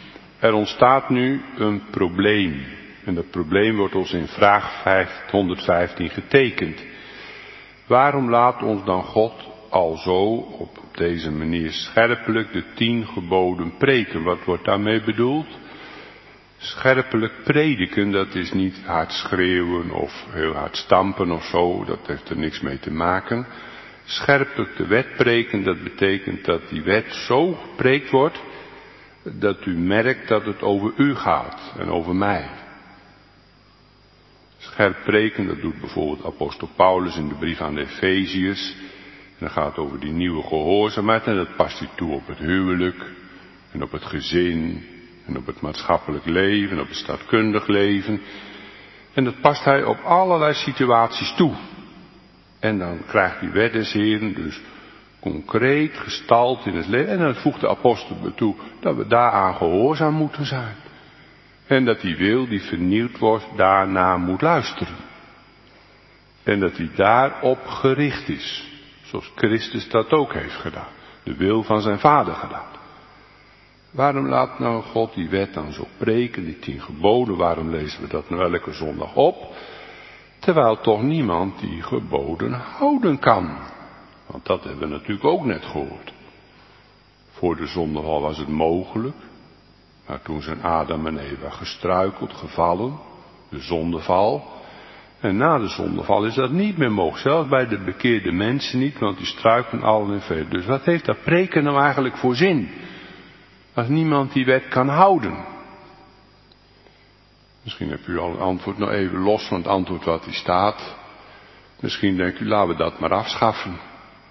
Er ontstaat nu een probleem. En dat probleem wordt ons in vraag honderdvijftien getekend. Waarom laat ons dan God alzo op deze manier scherpelijk de tien geboden preken. Wat wordt daarmee bedoeld? Scherpelijk prediken, dat is niet hard schreeuwen of heel hard stampen of zo, dat heeft er niks mee te maken. Scherpelijk de wet preken, dat betekent dat die wet zo gepreekt wordt, dat u merkt dat het over u gaat en over mij. Scherp preken, dat doet bijvoorbeeld apostel Paulus in de brief aan de Efeziërs. En dat gaat over die nieuwe gehoorzaamheid en dat past hij toe op het huwelijk en op het gezin en op het maatschappelijk leven en op het staatkundig leven. En dat past hij op allerlei situaties toe. En dan krijgt die wet des Heren dus concreet gestalte in het leven. En dan voegt de apostel toe dat we daaraan gehoorzaam moeten zijn. En dat die wil die vernieuwd wordt daarna moet luisteren. En dat hij daarop gericht is. Zoals Christus dat ook heeft gedaan. De wil van zijn Vader gedaan. Waarom laat nou God die wet dan zo preken, die tien geboden? Waarom lezen we dat nou elke zondag op? Terwijl toch niemand die geboden houden kan. Want dat hebben we natuurlijk ook net gehoord. Voor de zondeval was het mogelijk. Maar toen zijn Adam en Eva gestruikeld, gevallen, de zondeval. En na de zondeval is dat niet meer mogelijk. Zelfs bij de bekeerde mensen niet, want die struikelen al en verder. Dus wat heeft dat preken nou eigenlijk voor zin? Als niemand die wet kan houden. Misschien hebt u al een antwoord nou even los van het antwoord wat hier staat. Misschien denkt u, laten we dat maar afschaffen.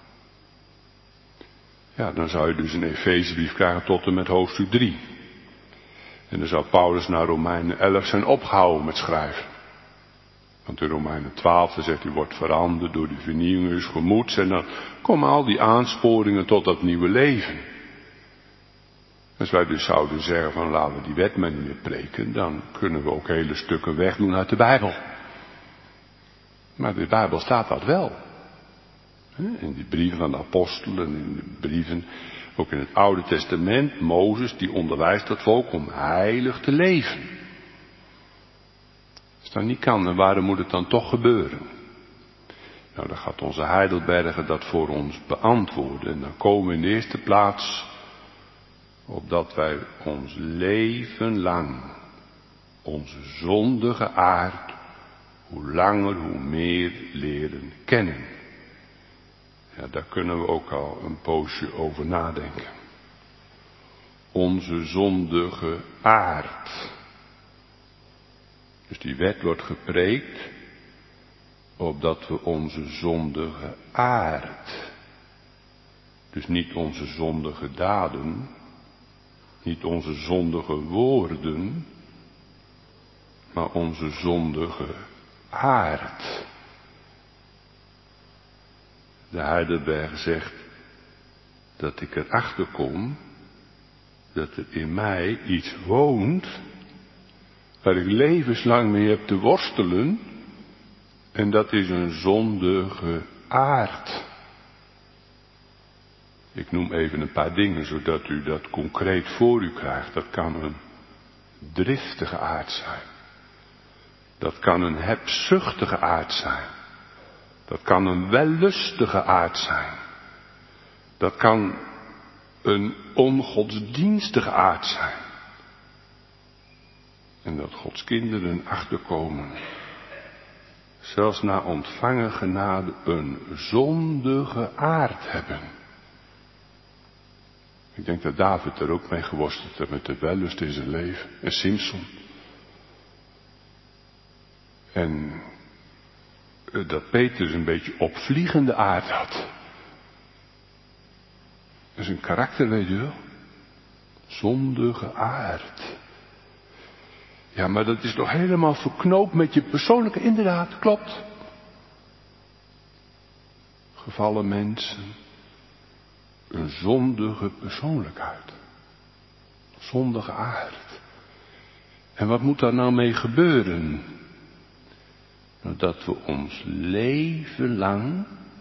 Ja, dan zou je dus een Efezebrief krijgen tot en met hoofdstuk drie. En dan zou Paulus naar Romeinen elf zijn opgehouden met schrijven. Want in Romeinen twaalf zegt hij, wordt veranderd door de vernieuwing des gemoeds. En dan komen al die aansporingen tot dat nieuwe leven. Als wij dus zouden zeggen van laten we die wet maar niet meer preken, dan kunnen we ook hele stukken wegdoen uit de Bijbel. Maar in de Bijbel staat dat wel. In die brieven van de apostelen, in de brieven, ook in het Oude Testament, Mozes die onderwijst dat volk om heilig te leven. Als dat niet kan, dan waarom moet het dan toch gebeuren? Nou, dan gaat onze Heidelberger dat voor ons beantwoorden. En dan komen we in de eerste plaats opdat wij ons leven lang onze zondige aard hoe langer hoe meer leren kennen. Ja, daar kunnen we ook al een poosje over nadenken. Onze zondige aard. Dus die wet wordt gepreekt opdat we onze zondige aard, dus niet onze zondige daden, niet onze zondige woorden, maar onze zondige aard. De Heidelberg zegt dat ik erachter kom dat er in mij iets woont waar ik levenslang mee heb te worstelen, en dat is een zondige aard. Ik noem even een paar dingen zodat u dat concreet voor u krijgt. Dat kan een driftige aard zijn. Dat kan een hebzuchtige aard zijn. Dat kan een wellustige aard zijn. Dat kan een ongodsdienstige aard zijn. En dat Gods kinderen achterkomen, zelfs na ontvangen genade, een zondige aard hebben. Ik denk dat David er ook mee geworsteld heeft met de wellust in zijn leven. En Simson. En dat Petrus een beetje opvliegende aard had. Dat is een karakter, weet u wel. Zondige aard. Ja, maar dat is toch helemaal verknoopt met je persoonlijke, inderdaad, klopt. Gevallen mensen. Een zondige persoonlijkheid. Zondige aard. En wat moet daar nou mee gebeuren? Nou, dat we ons leven lang,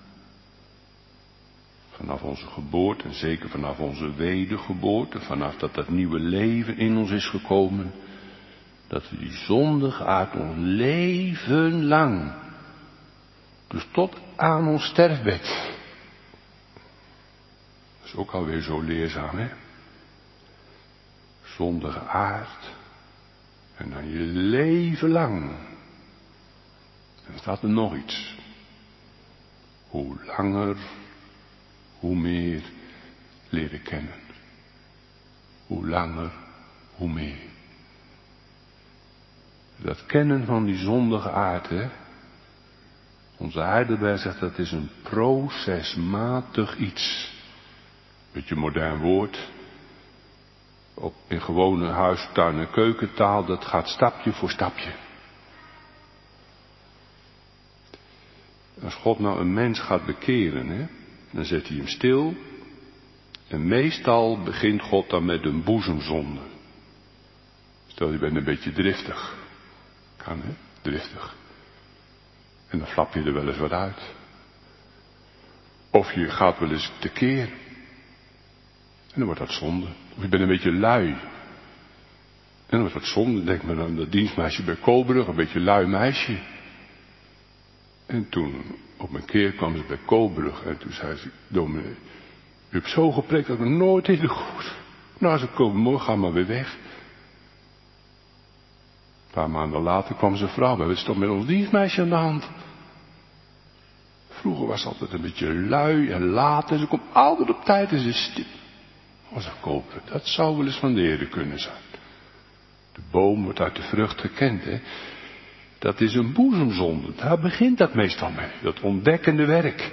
vanaf onze geboorte en zeker vanaf onze wedergeboorte, vanaf dat dat nieuwe leven in ons is gekomen, dat we die zondige aard ons leven lang, dus tot aan ons sterfbed, ook alweer zo leerzaam, hè? Zondige aard. En dan je leven lang. En dan staat er nog iets. Hoe langer, hoe meer leren kennen. Hoe langer, hoe meer. Dat kennen van die zondige aard, hè. Onze Heidelberg zegt dat is een procesmatig iets. Beetje modern woord. Op, in gewone huis, tuin en keukentaal, dat gaat stapje voor stapje. Als God nou een mens gaat bekeren, hè, dan zet hij hem stil. En meestal begint God dan met een boezemzonde. Stel je bent een beetje driftig. Kan, hè? Driftig. En dan flap je er wel eens wat uit. Of je gaat wel eens tekeer. En dan wordt dat zonde. Of je bent een beetje lui. En dan wordt dat zonde. Denk maar aan dat dienstmeisje bij Koolbrug. Een beetje lui meisje. En toen op een keer kwam ze bij Koolbrug. En toen zei ze, dominee, u hebt zo gepreekt dat ik me nooit in de goed. Nou, ze komen morgen, ga maar weer weg. Een paar maanden later kwam zijn vrouw bij. Wat is toch met ons dienstmeisje aan de hand? Vroeger was ze altijd een beetje lui en laat. En ze komt altijd op tijd en ze stip. Oh, ze kopen. Dat zou wel eens van de Heer kunnen zijn. De boom wordt uit de vrucht gekend, hè. Dat is een boezemzonde. Daar begint dat meestal mee. Dat ontdekkende werk.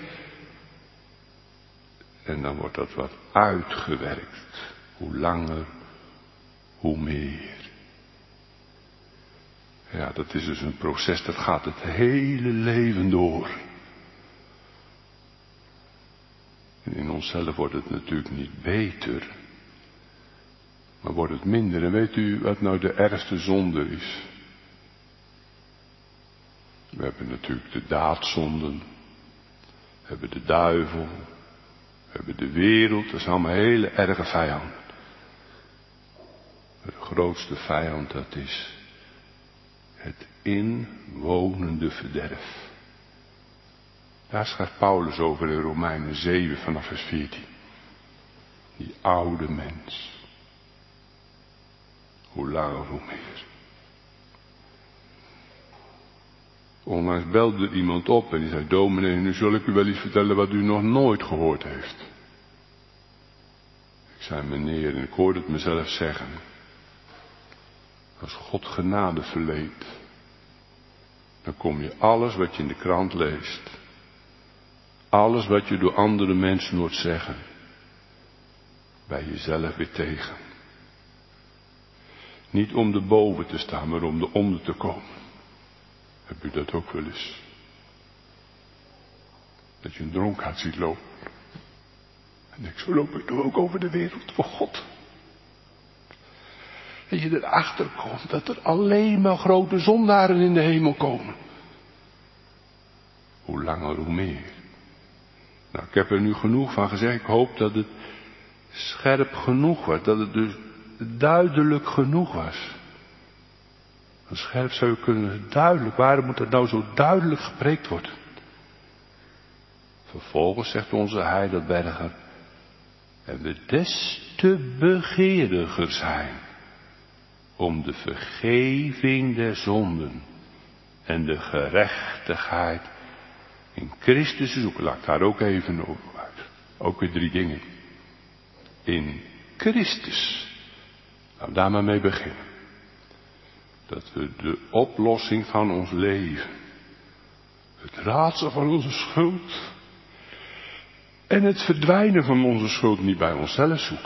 En dan wordt dat wat uitgewerkt. Hoe langer, hoe meer. Ja, dat is dus een proces, dat gaat het hele leven door. En in onszelf wordt het natuurlijk niet beter. Maar wordt het minder. En weet u wat nou de ergste zonde is? We hebben natuurlijk de daadzonden. We hebben de duivel. We hebben de wereld. Dat zijn allemaal hele erge vijanden. De grootste vijand, dat is het inwonende verderf. Daar schrijft Paulus over in Romeinen zeven vanaf vers veertien. Die oude mens. Hoe langer, hoe meer. Onlangs belde iemand op en die zei, dominee, nu zal ik u wel iets vertellen wat u nog nooit gehoord heeft. Ik zei, meneer, en ik hoorde het mezelf zeggen. Als God genade verleent, dan kom je alles wat je in de krant leest, alles wat je door andere mensen hoort zeggen, bij jezelf weer tegen. Niet om erboven te staan, maar om eronder te komen. Heb u dat ook wel eens? Dat je een dronkaard ziet lopen. En denk, zo loop ik toch ook over de wereld voor God. Dat je erachter komt dat er alleen maar grote zondaren in de hemel komen. Hoe langer, hoe meer. Nou, ik heb er nu genoeg van gezegd. Ik hoop dat het scherp genoeg was. Dat het dus duidelijk genoeg was. Want scherp zou je kunnen duidelijk. Waarom moet het nou zo duidelijk gepreekt worden? Vervolgens zegt onze Heidelberger. En we des te begeeriger zijn. Om de vergeving der zonden. En de gerechtigheid in Christus te zoeken. Laat ik daar ook even over uit. Ook weer drie dingen. In Christus. Nou, daar maar mee beginnen. Dat we de oplossing van ons leven. Het raadsel van onze schuld. En het verdwijnen van onze schuld niet bij onszelf zoeken.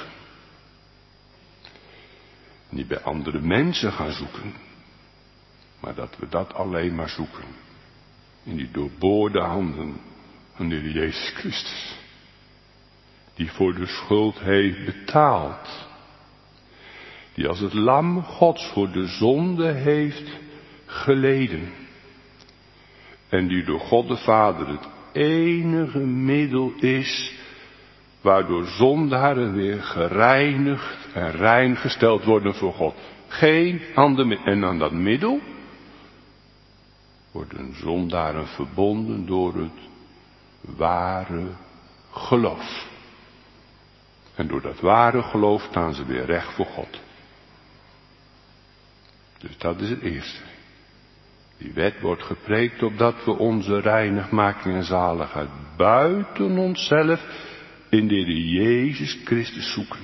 Niet bij andere mensen gaan zoeken. Maar dat we dat alleen maar zoeken. In die doorboorde handen van de Heer Jezus Christus. Die voor de schuld heeft betaald. Die als het lam Gods voor de zonde heeft geleden. En die door God de Vader het enige middel is. Waardoor zondaren weer gereinigd en rein gesteld worden voor God. Geen ander middel. En aan dat middel worden zondaren verbonden door het ware geloof. En door dat ware geloof staan ze weer recht voor God. Dus dat is het eerste. Die wet wordt gepreekt opdat we onze reinigmaking en zaligheid buiten onszelf in de Heer Jezus Christus zoeken.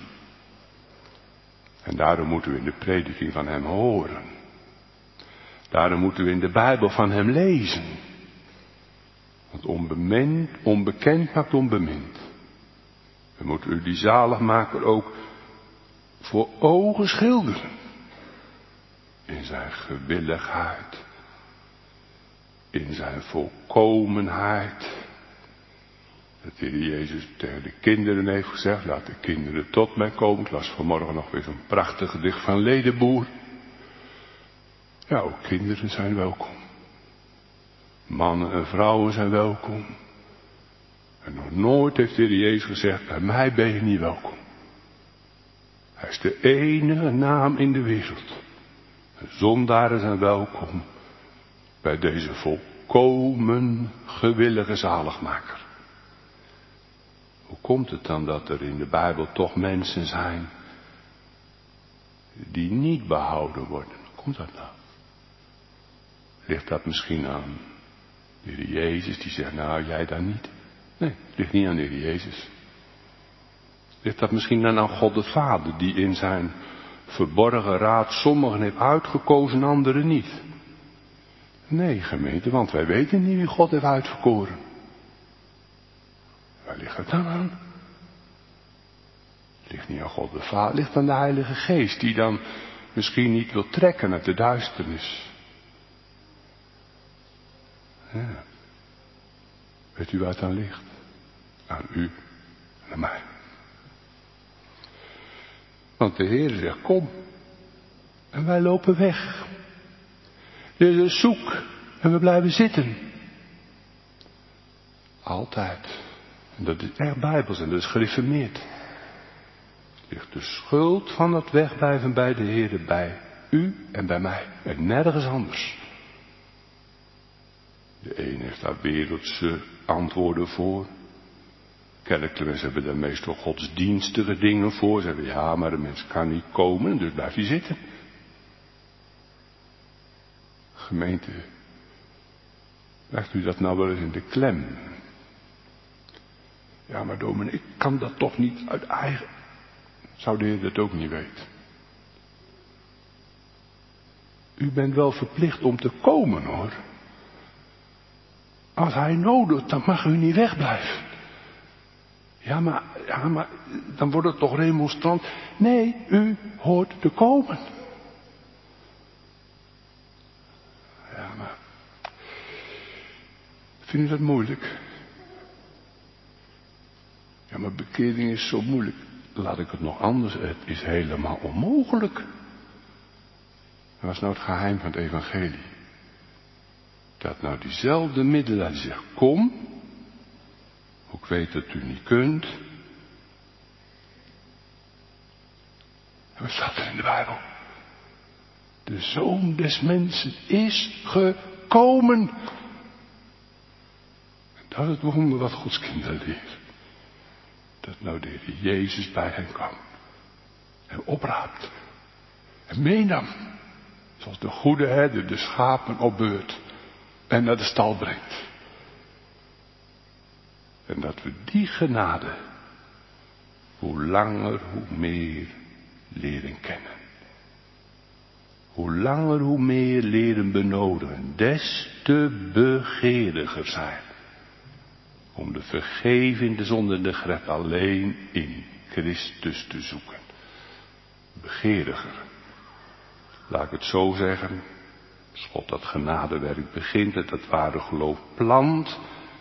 En daarom moeten we in de prediking van hem horen. Daarom moeten we in de Bijbel van hem lezen. Want onbemind, onbekend maakt onbemind. We moeten u die zaligmaker ook voor ogen schilderen. In zijn gewilligheid. In zijn volkomenheid. Dat de Heer Jezus tegen de kinderen heeft gezegd, laat de kinderen tot mij komen. Ik las vanmorgen nog weer zo'n prachtig gedicht van Ledenboer. Ja, ook kinderen zijn welkom. Mannen en vrouwen zijn welkom. En nog nooit heeft de Heer Jezus gezegd, bij mij ben je niet welkom. Hij is de enige naam in de wereld. De zondaren zijn welkom bij deze volkomen gewillige zaligmaker. Hoe komt het dan dat er in de Bijbel toch mensen zijn die niet behouden worden? Hoe komt dat nou? Ligt dat misschien aan de Heer Jezus die zegt, nou jij dan niet? Nee, het ligt niet aan de Heer Jezus. Ligt dat misschien dan aan God de Vader die in zijn verborgen raad sommigen heeft uitgekozen, anderen niet? Nee, gemeente, want wij weten niet wie God heeft uitverkoren. Waar ligt het dan aan? Het ligt niet aan God de Vader, het ligt aan de Heilige Geest die dan misschien niet wil trekken uit de duisternis. Ja. Weet u waar het aan ligt? Aan u en aan mij. Want de Heer zegt, kom. En wij lopen weg. Dus zoek. En we blijven zitten. Altijd. En dat is echt bijbels en dat is gereformeerd. Ligt de schuld van het wegblijven bij de Heer bij u en bij mij. En nergens anders. De een heeft daar wereldse antwoorden voor. Kerkelijke mensen hebben daar meestal godsdienstige dingen voor. Ze zeggen, ja, maar de mens kan niet komen, dus blijf je zitten. Gemeente, legt u dat nou wel eens in de klem? Ja, maar dominee, ik kan dat toch niet uit eigen... Zou de Heer dat ook niet weten? U bent wel verplicht om te komen, hoor. Als hij nodigt, dan mag u niet wegblijven. Ja, maar, ja, maar dan wordt het toch remonstrant. Nee, u hoort te komen. Ja, maar... Vindt u dat moeilijk? Ja, maar bekering is zo moeilijk. Laat ik het nog anders. Het is helemaal onmogelijk. Dat is nou het geheim van het evangelie. Dat nou diezelfde middelaar die zegt, kom. Ik weet dat u niet kunt. En wat staat er in de Bijbel? De Zoon des Mensen is gekomen. En dat is het wonder wat Gods kinderen leren. Dat nou de Heer Jezus bij hen kwam. En opraapt. En meenam. Zoals de goede herder de schapen opbeurt. En naar de stal brengt. En dat we die genade, hoe langer, hoe meer leren kennen. Hoe langer, hoe meer leren benodigen. Des te begeeriger zijn. Om de vergeving, de zonde en de gret alleen in Christus te zoeken. Begeeriger. Laat ik het zo zeggen. Als God dat genadewerk begint en dat ware geloof plant,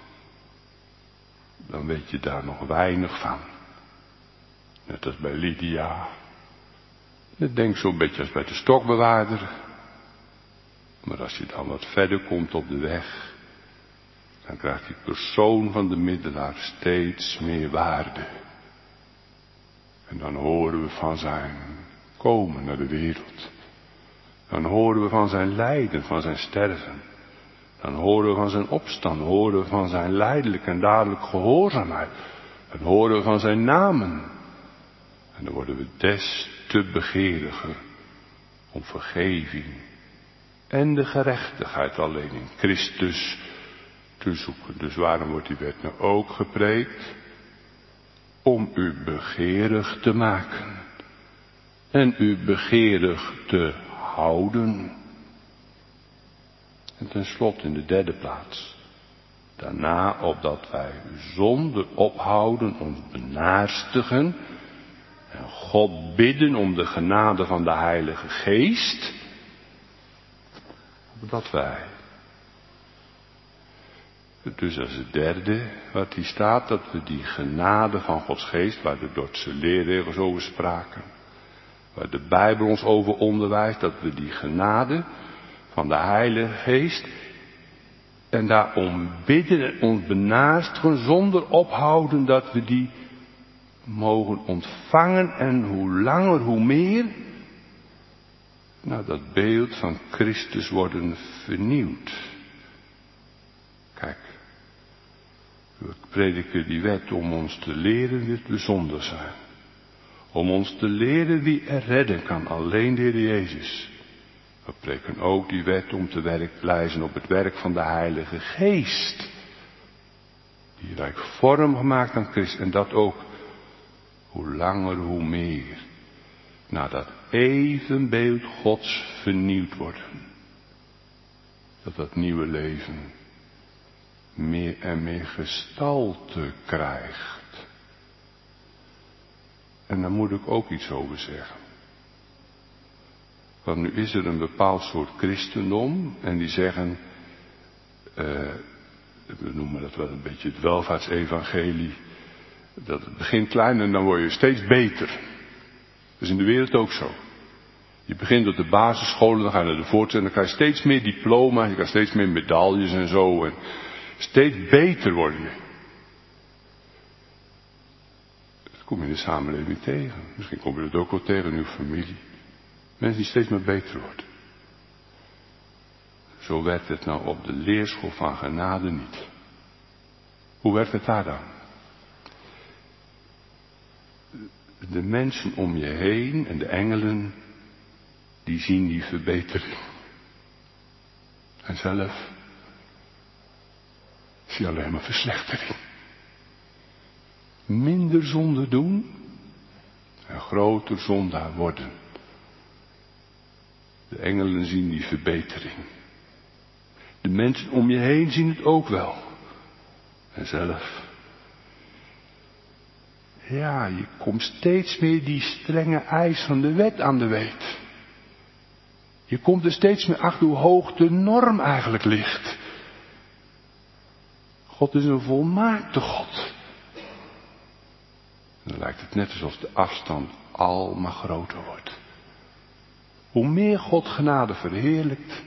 dan weet je daar nog weinig van. Net als bij Lydia. Ik denk zo'n beetje als bij de stokbewaarder. Maar als je dan wat verder komt op de weg, dan krijgt die persoon van de middelaar steeds meer waarde. En dan horen we van zijn komen naar de wereld. Dan horen we van zijn lijden, van zijn sterven. Dan horen we van zijn opstand, horen we van zijn lijdelijk en dadelijk gehoorzaamheid. Dan horen we van zijn namen. En dan worden we des te begeeriger om vergeving en de gerechtigheid alleen in Christus te zoeken. Dus waarom wordt die wet nou ook gepreekt? Om u begeerig te maken en u begeerig te houden. En tenslotte in de derde plaats. Daarna opdat wij zonder ophouden ons benaastigen en God bidden om de genade van de Heilige Geest. Opdat wij. Dus als het derde wat hier staat, dat we die genade van Gods Geest, waar de Dordtse leerregels over spraken, waar de Bijbel ons over onderwijst, dat we die genade van de Heilige Geest en daarom bidden en ons benaastigen zonder ophouden dat we die mogen ontvangen en hoe langer hoe meer, nou dat beeld van Christus worden vernieuwd. Kijk, we prediken die wet om ons te leren wie we zondig zijn. Om ons te leren wie er redden kan, alleen de Heer Jezus. We preken ook die wet om te werk wijzen op het werk van de Heilige Geest. Die rijk vorm gemaakt aan Christus. En dat ook hoe langer hoe meer. Nadat evenbeeld Gods vernieuwd worden. Dat dat nieuwe leven meer en meer gestalte krijgt. En daar moet ik ook iets over zeggen. Want nu is er een bepaald soort christendom en die zeggen, uh, we noemen dat wel een beetje het welvaartsevangelie, dat het begint klein en dan word je steeds beter. Dat is in de wereld ook zo. Je begint op de basisscholen, dan ga je naar de voortzetting, en dan krijg je steeds meer diploma's, je krijgt steeds meer medailles en zo en steeds beter word je. Dat kom je in de samenleving tegen. Misschien kom je dat ook wel tegen in uw familie. Mensen die steeds maar beter worden. Zo werkt het nou op de leerschool van genade niet. Hoe werkt het daar dan? De mensen om je heen en de engelen, die zien die verbetering. En zelf zie je alleen maar verslechtering. Minder zonde doen en groter zondaar worden. De engelen zien die verbetering. De mensen om je heen zien het ook wel. En zelf. Ja, je komt steeds meer die strenge eis van de wet aan de weet. Je komt er steeds meer achter hoe hoog de norm eigenlijk ligt. God is een volmaakte God. Dan lijkt het net alsof de afstand al maar groter wordt. Hoe meer God genade verheerlijkt,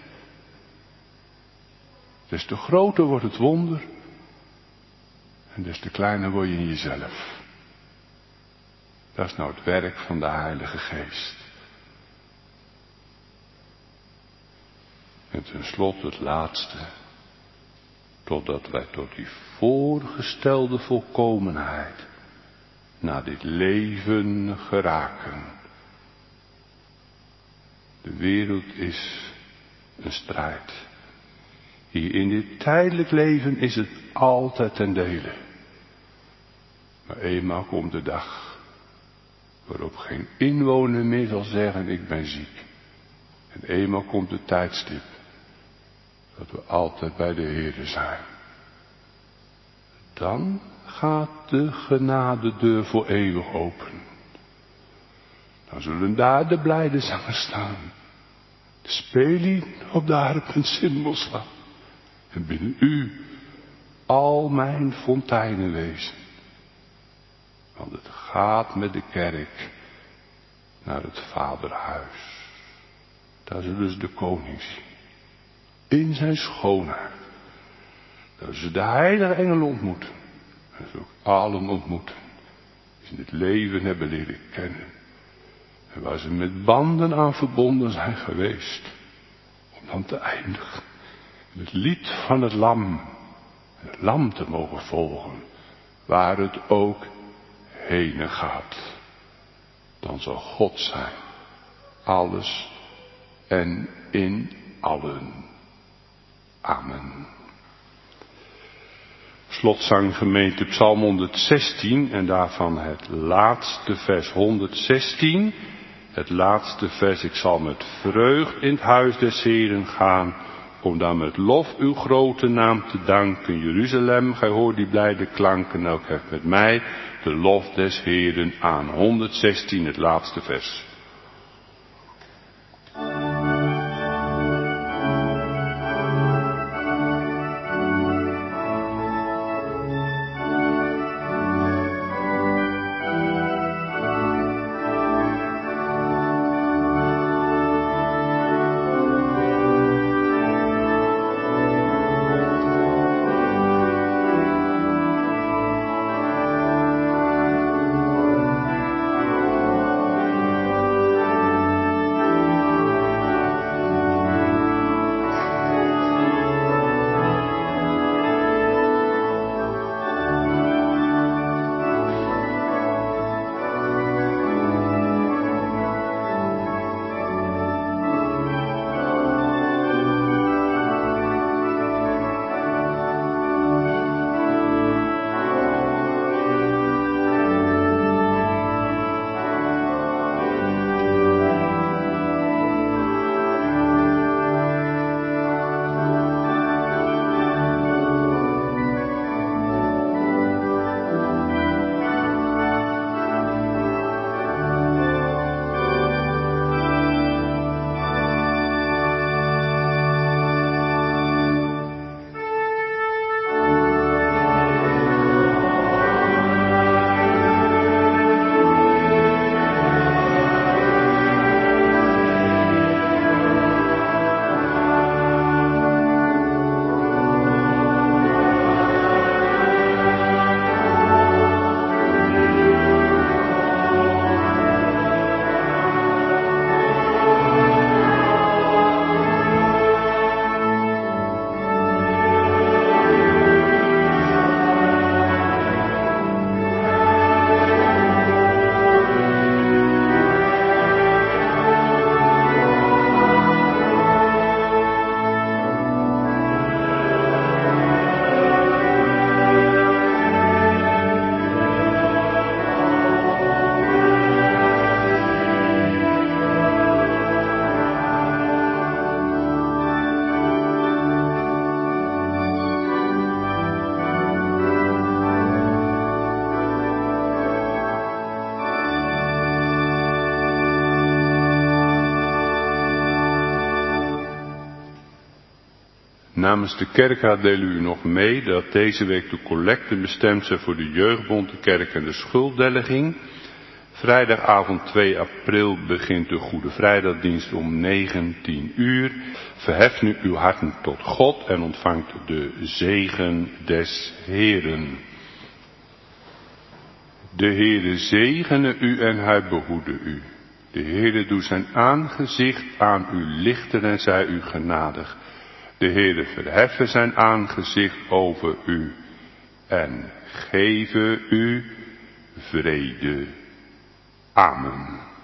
des te groter wordt het wonder en des te kleiner word je in jezelf. Dat is nou het werk van de Heilige Geest. En tenslotte het laatste, totdat wij tot die voorgestelde volkomenheid naar dit leven geraken. De wereld is een strijd. Hier in dit tijdelijk leven is het altijd ten dele. Maar eenmaal komt de dag waarop geen inwoner meer zal zeggen ik ben ziek. En eenmaal komt het tijdstip dat we altijd bij de Heere zijn. Dan gaat de genadedeur voor eeuwig open. Dan zullen daar de blijde zangers staan. De spelie op de harp en cymbal slaan. En binnen u al mijn fonteinen wezen. Want het gaat met de kerk naar het vaderhuis. Daar zullen ze de koning zien. In zijn schoonheid. Daar zullen ze de heilige engelen ontmoeten. En ze ook allen ontmoeten. Die ze in het leven hebben leren kennen. En waar ze met banden aan verbonden zijn geweest. Om dan te eindigen. In het lied van het lam. Het lam te mogen volgen. Waar het ook heen gaat. dan zal God zijn. Alles en in allen. Amen. Slotzang gemeente Psalm honderdzestien en daarvan het laatste vers honderdzestien. Het laatste vers, ik zal met vreugd in het huis des Heeren gaan, om dan met lof uw grote naam te danken. Jeruzalem, gij hoort die blijde klanken, ook heeft met mij de lof des Heeren aan. honderdzestien, het laatste vers. Namens de kerkraad delen u nog mee dat deze week de collecten bestemd zijn voor de Jeugdbond, de kerk en de schulddelging. Vrijdagavond twee april begint de Goede Vrijdagdienst om negentien uur. Verheft nu uw harten tot God en ontvangt de zegen des Heeren. De Heere zegene u en hij behoede u. De Heere doet zijn aangezicht aan u lichten en zij u genadig. De Heere verheffen zijn aangezicht over u en geven u vrede. Amen.